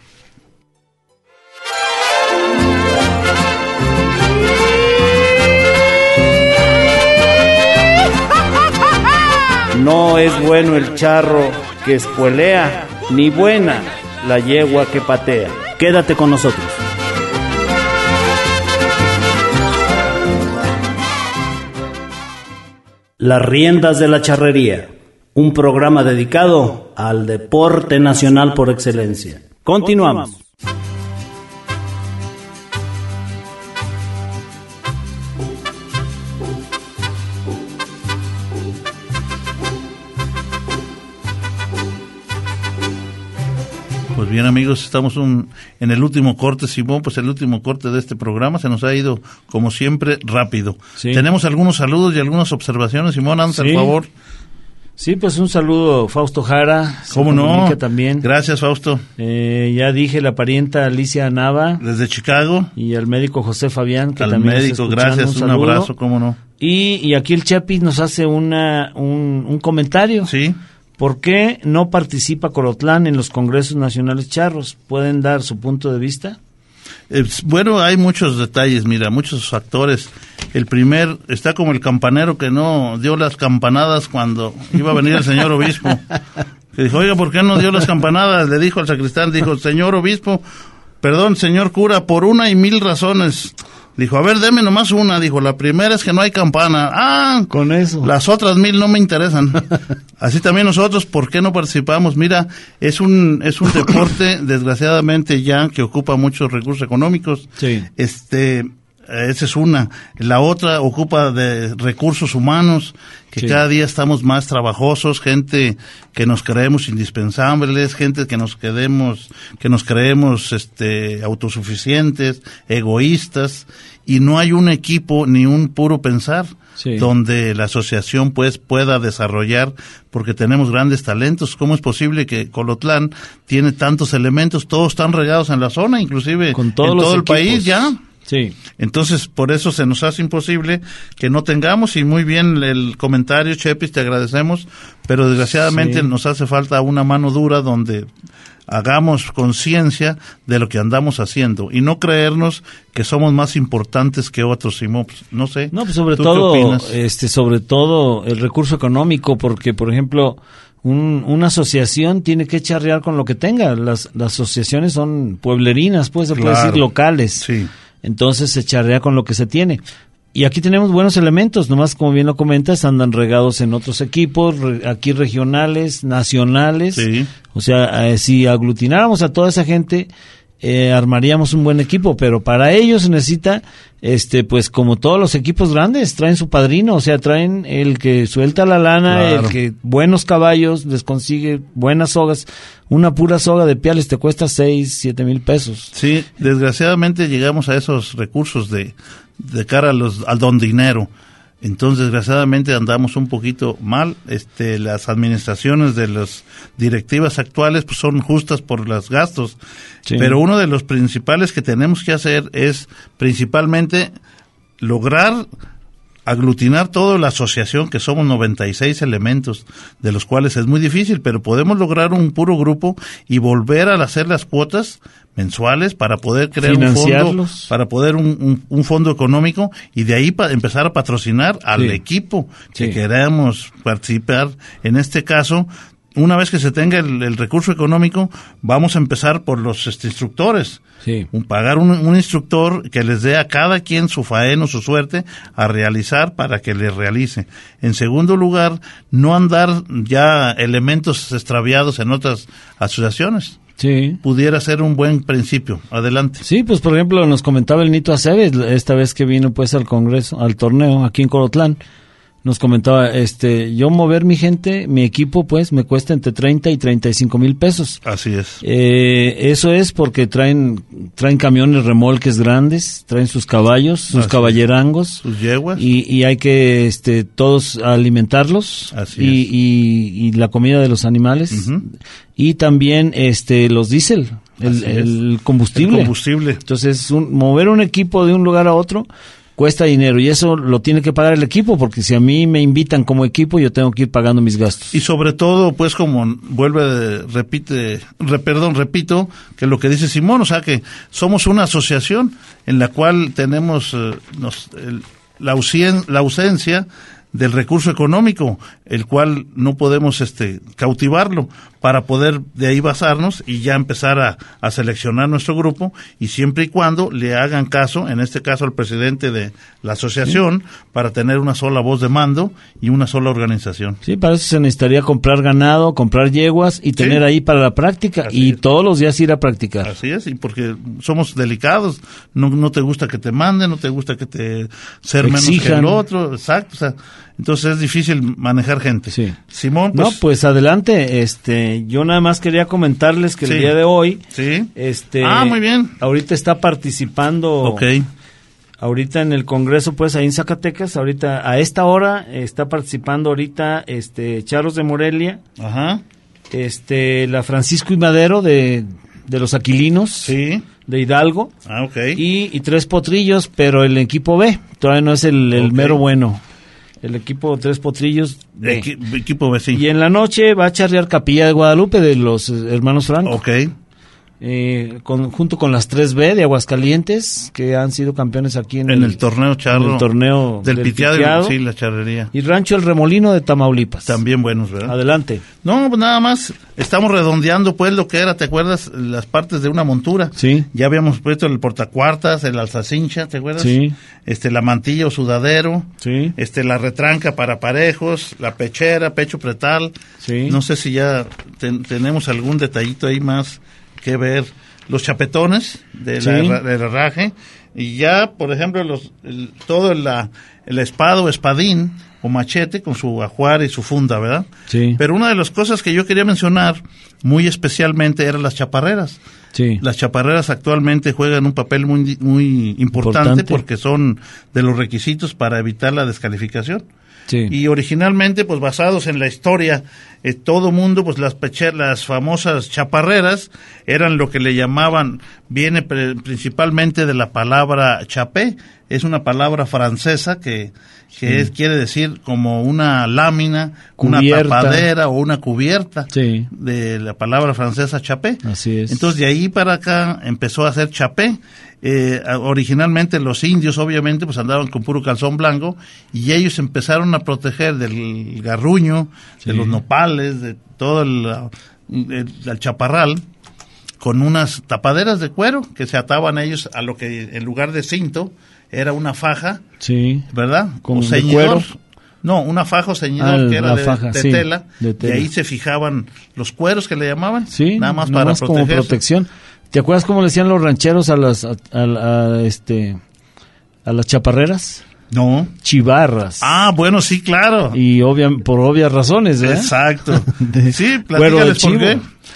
No es bueno el charro que espuelea, ni buena la yegua que patea. Quédate con nosotros. Las riendas de la charrería, un programa dedicado al deporte nacional por excelencia. Continuamos. Pues bien, amigos, estamos un, en el último corte, Simón, pues el último corte de este programa se nos ha ido, como siempre, rápido. Sí. Tenemos algunos saludos y algunas observaciones, Simón, ante Sí. el favor. Sí, pues un saludo, Fausto Jara. ¿Cómo no? También. Gracias, Fausto. Eh, ya dije, la parienta Alicia Nava. Desde Chicago. Y al médico José Fabián, que al también médico, está gracias, un, un abrazo, cómo no. Y, y aquí el Chapis nos hace una un, un comentario. Sí. ¿Por qué no participa Colotlán en los congresos nacionales charros? ¿Pueden dar su punto de vista? Eh, bueno, hay muchos detalles, mira, muchos factores. El primer, está como el campanero que no dio las campanadas cuando iba a venir el señor obispo. Que dijo, oiga, ¿por qué no dio las campanadas? Le dijo al sacristán, dijo, señor obispo, perdón, señor cura, por una y mil razones. Dijo, a ver, deme nomás una. Dijo, la primera es que no hay campana. Ah, con eso. Las otras mil no me interesan. Así también nosotros, ¿por qué no participamos? Mira, es un es un deporte, desgraciadamente ya, que ocupa muchos recursos económicos. Sí. Este, esa es una. La otra ocupa de recursos humanos, que sí. Cada día estamos más trabajosos, gente que nos creemos indispensables, gente que nos quedemos, que nos creemos este autosuficientes, egoístas, y no hay un equipo ni un puro pensar sí. donde la asociación pues pueda desarrollar, porque tenemos grandes talentos. ¿Cómo es posible que Colotlán tiene tantos elementos? Todos están regados en la zona, inclusive con todos en los todo el equipos. país ya. Sí. Entonces, por eso se nos hace imposible que no tengamos, y muy bien el comentario, Chepis, te agradecemos, pero desgraciadamente sí. nos hace falta una mano dura donde hagamos conciencia de lo que andamos haciendo y no creernos que somos más importantes que otros. No sé. No, pues sobre todo, este, sobre todo el recurso económico, porque por ejemplo, un, una asociación tiene que charrear con lo que tenga. Las, las asociaciones son pueblerinas, pues se claro. puede decir locales. Sí. Entonces se charrea con lo que se tiene. Y aquí tenemos buenos elementos, nomás como bien lo comentas, andan regados en otros equipos, re, aquí regionales, nacionales. Sí. O sea, eh, si aglutináramos a toda esa gente, eh, armaríamos un buen equipo, pero para ello se necesita, este, pues como todos los equipos grandes, traen su padrino, o sea, traen el que suelta la lana, claro. el que buenos caballos, les consigue buenas sogas. Una pura soga de piales te cuesta seis, siete mil pesos. Sí, desgraciadamente llegamos a esos recursos de, de cara a los, al don dinero. Entonces, desgraciadamente andamos un poquito mal. Este, las administraciones de las directivas actuales pues son justas por los gastos. Sí. Pero uno de los principales que tenemos que hacer es principalmente lograr aglutinar toda la asociación, que somos noventa y seis elementos, de los cuales es muy difícil, pero podemos lograr un puro grupo y volver a hacer las cuotas mensuales para poder crear un fondo, para poder un, un, un fondo económico, y de ahí pa empezar a patrocinar al sí. equipo que sí. queremos participar. En este caso, una vez que se tenga el, el recurso económico, vamos a empezar por los este, instructores. Sí. Un, pagar un, un instructor que les dé a cada quien su faeno, su suerte a realizar para que les realice. En segundo lugar, no andar ya elementos extraviados en otras asociaciones. Sí. Pudiera ser un buen principio. Adelante. Sí, pues por ejemplo nos comentaba el Nito Aceves esta vez que vino pues al congreso, al torneo aquí en Colotlán. Nos comentaba, este, yo mover mi gente, mi equipo, pues, me cuesta entre treinta y treinta y cinco mil pesos. Así es. Eh, eso es porque traen, traen camiones remolques grandes, traen sus caballos, sus Así caballerangos. Sus yeguas. Y, y hay que, este, todos alimentarlos. Así y, es. Y, y la comida de los animales. Uh-huh. Y también, este, los diésel, el, el combustible. El combustible. Entonces, un, mover un equipo de un lugar a otro cuesta dinero, y eso lo tiene que pagar el equipo, porque si a mí me invitan como equipo, yo tengo que ir pagando mis gastos. Y sobre todo, pues como vuelve, repite, re, perdón, repito, que lo que dice Simón, o sea que somos una asociación en la cual tenemos eh, nos, el, la, ausen, la ausencia del recurso económico, el cual no podemos este cautivarlo para poder de ahí basarnos y ya empezar a, a seleccionar nuestro grupo, y siempre y cuando le hagan caso, en este caso al presidente de la asociación, sí. para tener una sola voz de mando y una sola organización. Sí, para eso se necesitaría comprar ganado, comprar yeguas y tener sí. ahí para la práctica. Así y es. Todos los días ir a practicar. Así es, y porque somos delicados, no, no te gusta que te manden, no te gusta que te ser menos que el otro, exacto, o sea, entonces es difícil manejar gente. Sí. Simón, pues. No, pues adelante, este, yo nada más quería comentarles que sí. el día de hoy, sí. este, ah, muy bien. ahorita está participando okay. ahorita en el Congreso, pues ahí en Zacatecas, ahorita a esta hora está participando ahorita este Charros de Morelia, Ajá. este la Francisco y Madero de, de los Aquilinos, Sí. de Hidalgo, Ah, ok. y, y Tres Potrillos, pero el equipo B, todavía no es el, el Ok. mero bueno. El equipo Tres Potrillos B. Equi- equipo vecino. Y en la noche va a charrear Capilla de Guadalupe de los eh, hermanos Franco. Ok. Eh, con, junto con las tres B de Aguascalientes, que han sido campeones aquí en, En el torneo charro. en el torneo del, del piteado. piteado. Sí, la charrería. Y Rancho El Remolino de Tamaulipas. También buenos, ¿verdad? Adelante. No, pues nada más, estamos redondeando pues lo que era, ¿te acuerdas? Las partes de una montura. Sí. Ya habíamos puesto el portacuartas, el alzacincha, ¿te acuerdas? Sí. Este, la mantilla o sudadero. Sí. Este, la retranca para parejos, la pechera, pecho pretal. Sí. No sé si ya ten- tenemos algún detallito ahí más que ver. Los chapetones de Sí. la, del herraje. Y ya, por ejemplo, los, el, todo la, el espada o espadín o machete con su ajuar y su funda, ¿verdad? Sí. Pero una de las cosas que yo quería mencionar muy especialmente eran las chaparreras. Sí. Las chaparreras actualmente juegan un papel muy, muy importante, Importante. porque son de los requisitos para evitar la descalificación. Sí. Y originalmente, pues basados en la historia, eh, todo mundo, pues las peche- las famosas chaparreras eran lo que le llamaban, viene pre- principalmente de la palabra chapé, es una palabra francesa que, que es, quiere decir como una lámina, Cubierta. una tapadera o una cubierta, Sí. de la palabra francesa chapé. Así es. Entonces de ahí para acá empezó a hacer chapé. Eh, originalmente los indios obviamente pues andaban con puro calzón blanco y ellos empezaron a proteger del garruño, de Sí. los nopales, de todo el, el, el chaparral, con unas tapaderas de cuero que se ataban ellos a lo que en lugar de cinto era una faja, Sí. ¿verdad? ¿Como O de ceñidor. cuero? No, una faja o ceñidor Ah, que era la de, faja, de sí, tela, de y tela. ahí se fijaban los cueros que le llamaban, Sí. nada más para como protegerse. protección. ¿Te acuerdas cómo le decían los rancheros a las a, a- a, este a las chaparreras? No. Chivarras. Ah, bueno, sí, claro. Y obvia, por obvias razones, ¿verdad? Exacto. De Sí, cuero de platícales por chivo. qué.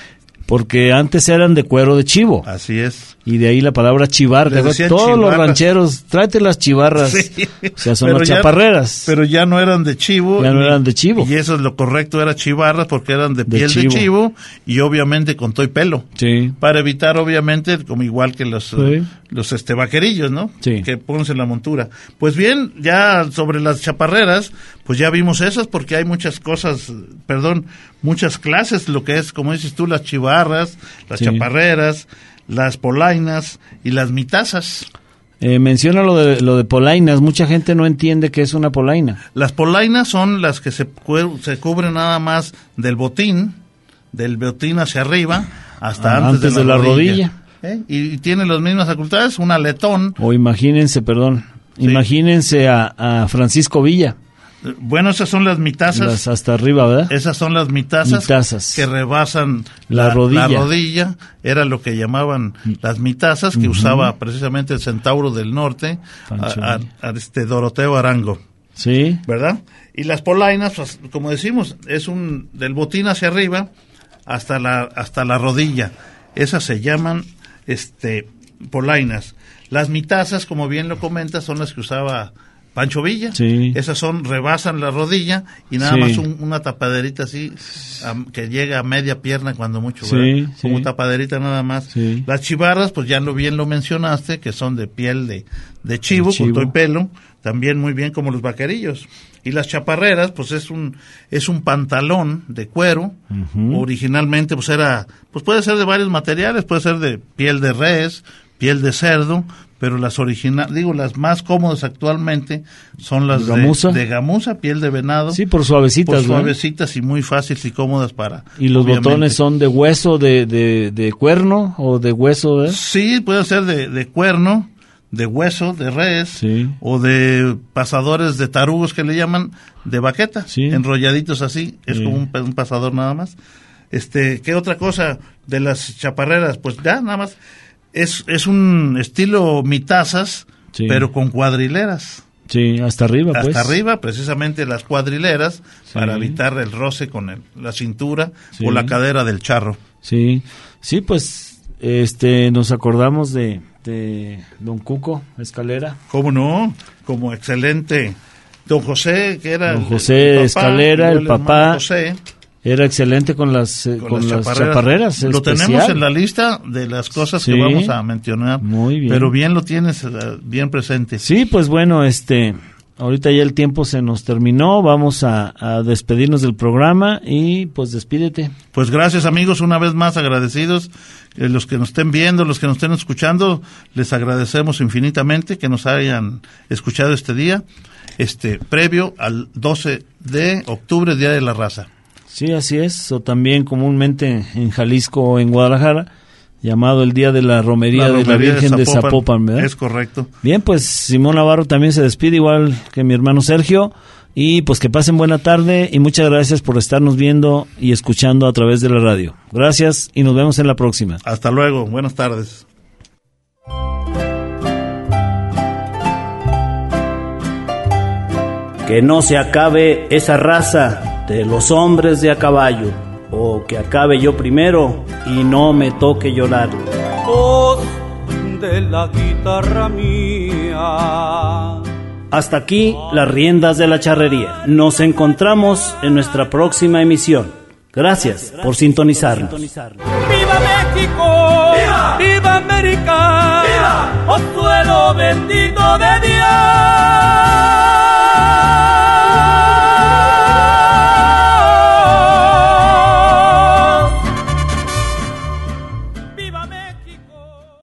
Porque antes eran de cuero de chivo. Así es. Y de ahí la palabra chivar. Les ¿te acuerdas? decían Todos los chivarras. rancheros, tráete las chivarras. Sí. O sea, son Pero las ya- chaparreras. Pero ya no eran de chivo. Ya no y- eran de chivo. Y eso es lo correcto, era chivarras porque eran de De piel de chivo. chivo y obviamente con todo y pelo. Sí. Para evitar, obviamente, como igual que los, Sí. eh, los este vaquerillos, ¿no? Sí. Que pones en la montura. Pues bien, ya sobre las chaparreras, pues ya vimos esas porque hay muchas cosas, perdón, muchas clases, lo que es, como dices tú, las chivarras, las Sí. chaparreras, las polainas y las mitazas. Eh, menciona lo de, lo de polainas. Mucha gente no entiende qué es una polaina. Las polainas son las que se, cu- se cubren nada más del botín, del botín hacia arriba, hasta Ah, antes, antes de la rodilla. ¿Eh? Y, y tiene las mismas facultades, un aletón. O imagínense, perdón, Sí. imagínense a, a Francisco Villa, Eh, Bueno, esas son las mitazas. las hasta arriba, ¿verdad? Esas son las mitazas, Mitazas. que rebasan La rodilla. la rodilla. Era lo que llamaban las mitazas que usaba precisamente el centauro del norte, Pancho a, a- Villa. a este Doroteo Arango. Sí, ¿Verdad? Y las polainas, pues, como decimos, es un del botín hacia arriba hasta la hasta la rodilla. Esas se llaman este polainas. Las mitazas, como bien lo comentas, son las que usaba Pancho Villa. Sí. Esas son rebasan la rodilla y nada Sí. más un- una tapaderita así am- que llega a media pierna cuando mucho, Sí, ¿verdad? sí. Como tapaderita nada más. Sí. Las chivarras, pues ya lo bien lo mencionaste, que son de piel de, de chivo, De chivo. con todo y pelo, también muy bien como los vaquerillos. Y las chaparreras, pues es un es un pantalón de cuero. Ujú. Originalmente, pues era, pues puede ser de varios materiales, puede ser de piel de res, piel de cerdo, pero las originales, digo, las más cómodas actualmente son las ¿Gamuza? de, de gamuza, piel de venado. sí, por suavecitas, por ¿verdad? suavecitas y muy fáciles y cómodas para. Y los obviamente. botones son de hueso, de, de, de cuerno o de hueso, ¿verdad? Sí, puede ser de, de cuerno, de hueso, de res, Sí. o de pasadores de tarugos que le llaman, de baqueta, Sí. enrolladitos así, es Sí. como un, pa- un pasador nada más. Este, ¿qué otra cosa de las chaparreras? Pues ya, nada más, es, es un estilo mitazas, Sí. pero con cuadrileras. Sí, hasta arriba, Hasta pues. arriba, precisamente las cuadrileras, Sí. para evitar el roce con el- la cintura Sí. o la cadera del charro. Sí, sí, pues, este, nos acordamos de, este don Cuco Escalera. ¿Cómo no? Como excelente. Don José, que era Don José el, el Escalera, el, el papá. José. Era excelente con las, eh, Con, con las, las chaparreras. chaparreras. Lo especial. tenemos en la lista de las cosas Sí, que vamos a mencionar. Muy bien. Pero bien lo tienes uh, bien presente. Sí, pues bueno, este, ahorita ya el tiempo se nos terminó. Vamos a, a despedirnos del programa y pues despídete. Pues gracias, amigos, una vez más agradecidos. Eh, los que nos estén viendo, los que nos estén escuchando, les agradecemos infinitamente que nos hayan escuchado este día, este previo al doce de octubre, Día de la Raza. Sí, así es, o también comúnmente en Jalisco o en Guadalajara, llamado el Día de la Romería, La de la romería Virgen de de Zapopan, Zapopan, ¿verdad? es correcto. Bien, pues Simón Navarro también se despide, igual que mi hermano Sergio, y pues que pasen buena tarde y muchas gracias por estarnos viendo y escuchando a través de la radio. Gracias y nos vemos en la próxima. Hasta luego, buenas tardes. Que no se acabe esa raza de los hombres de a caballo, o que acabe yo primero y no me toque llorar. Voz de la guitarra mía. Hasta aquí las riendas de la charrería. Nos encontramos en nuestra próxima emisión. Gracias por sintonizarnos. ¡Viva México! ¡Viva! ¡Viva América! ¡Viva! ¡Oh suelo bendito de Dios!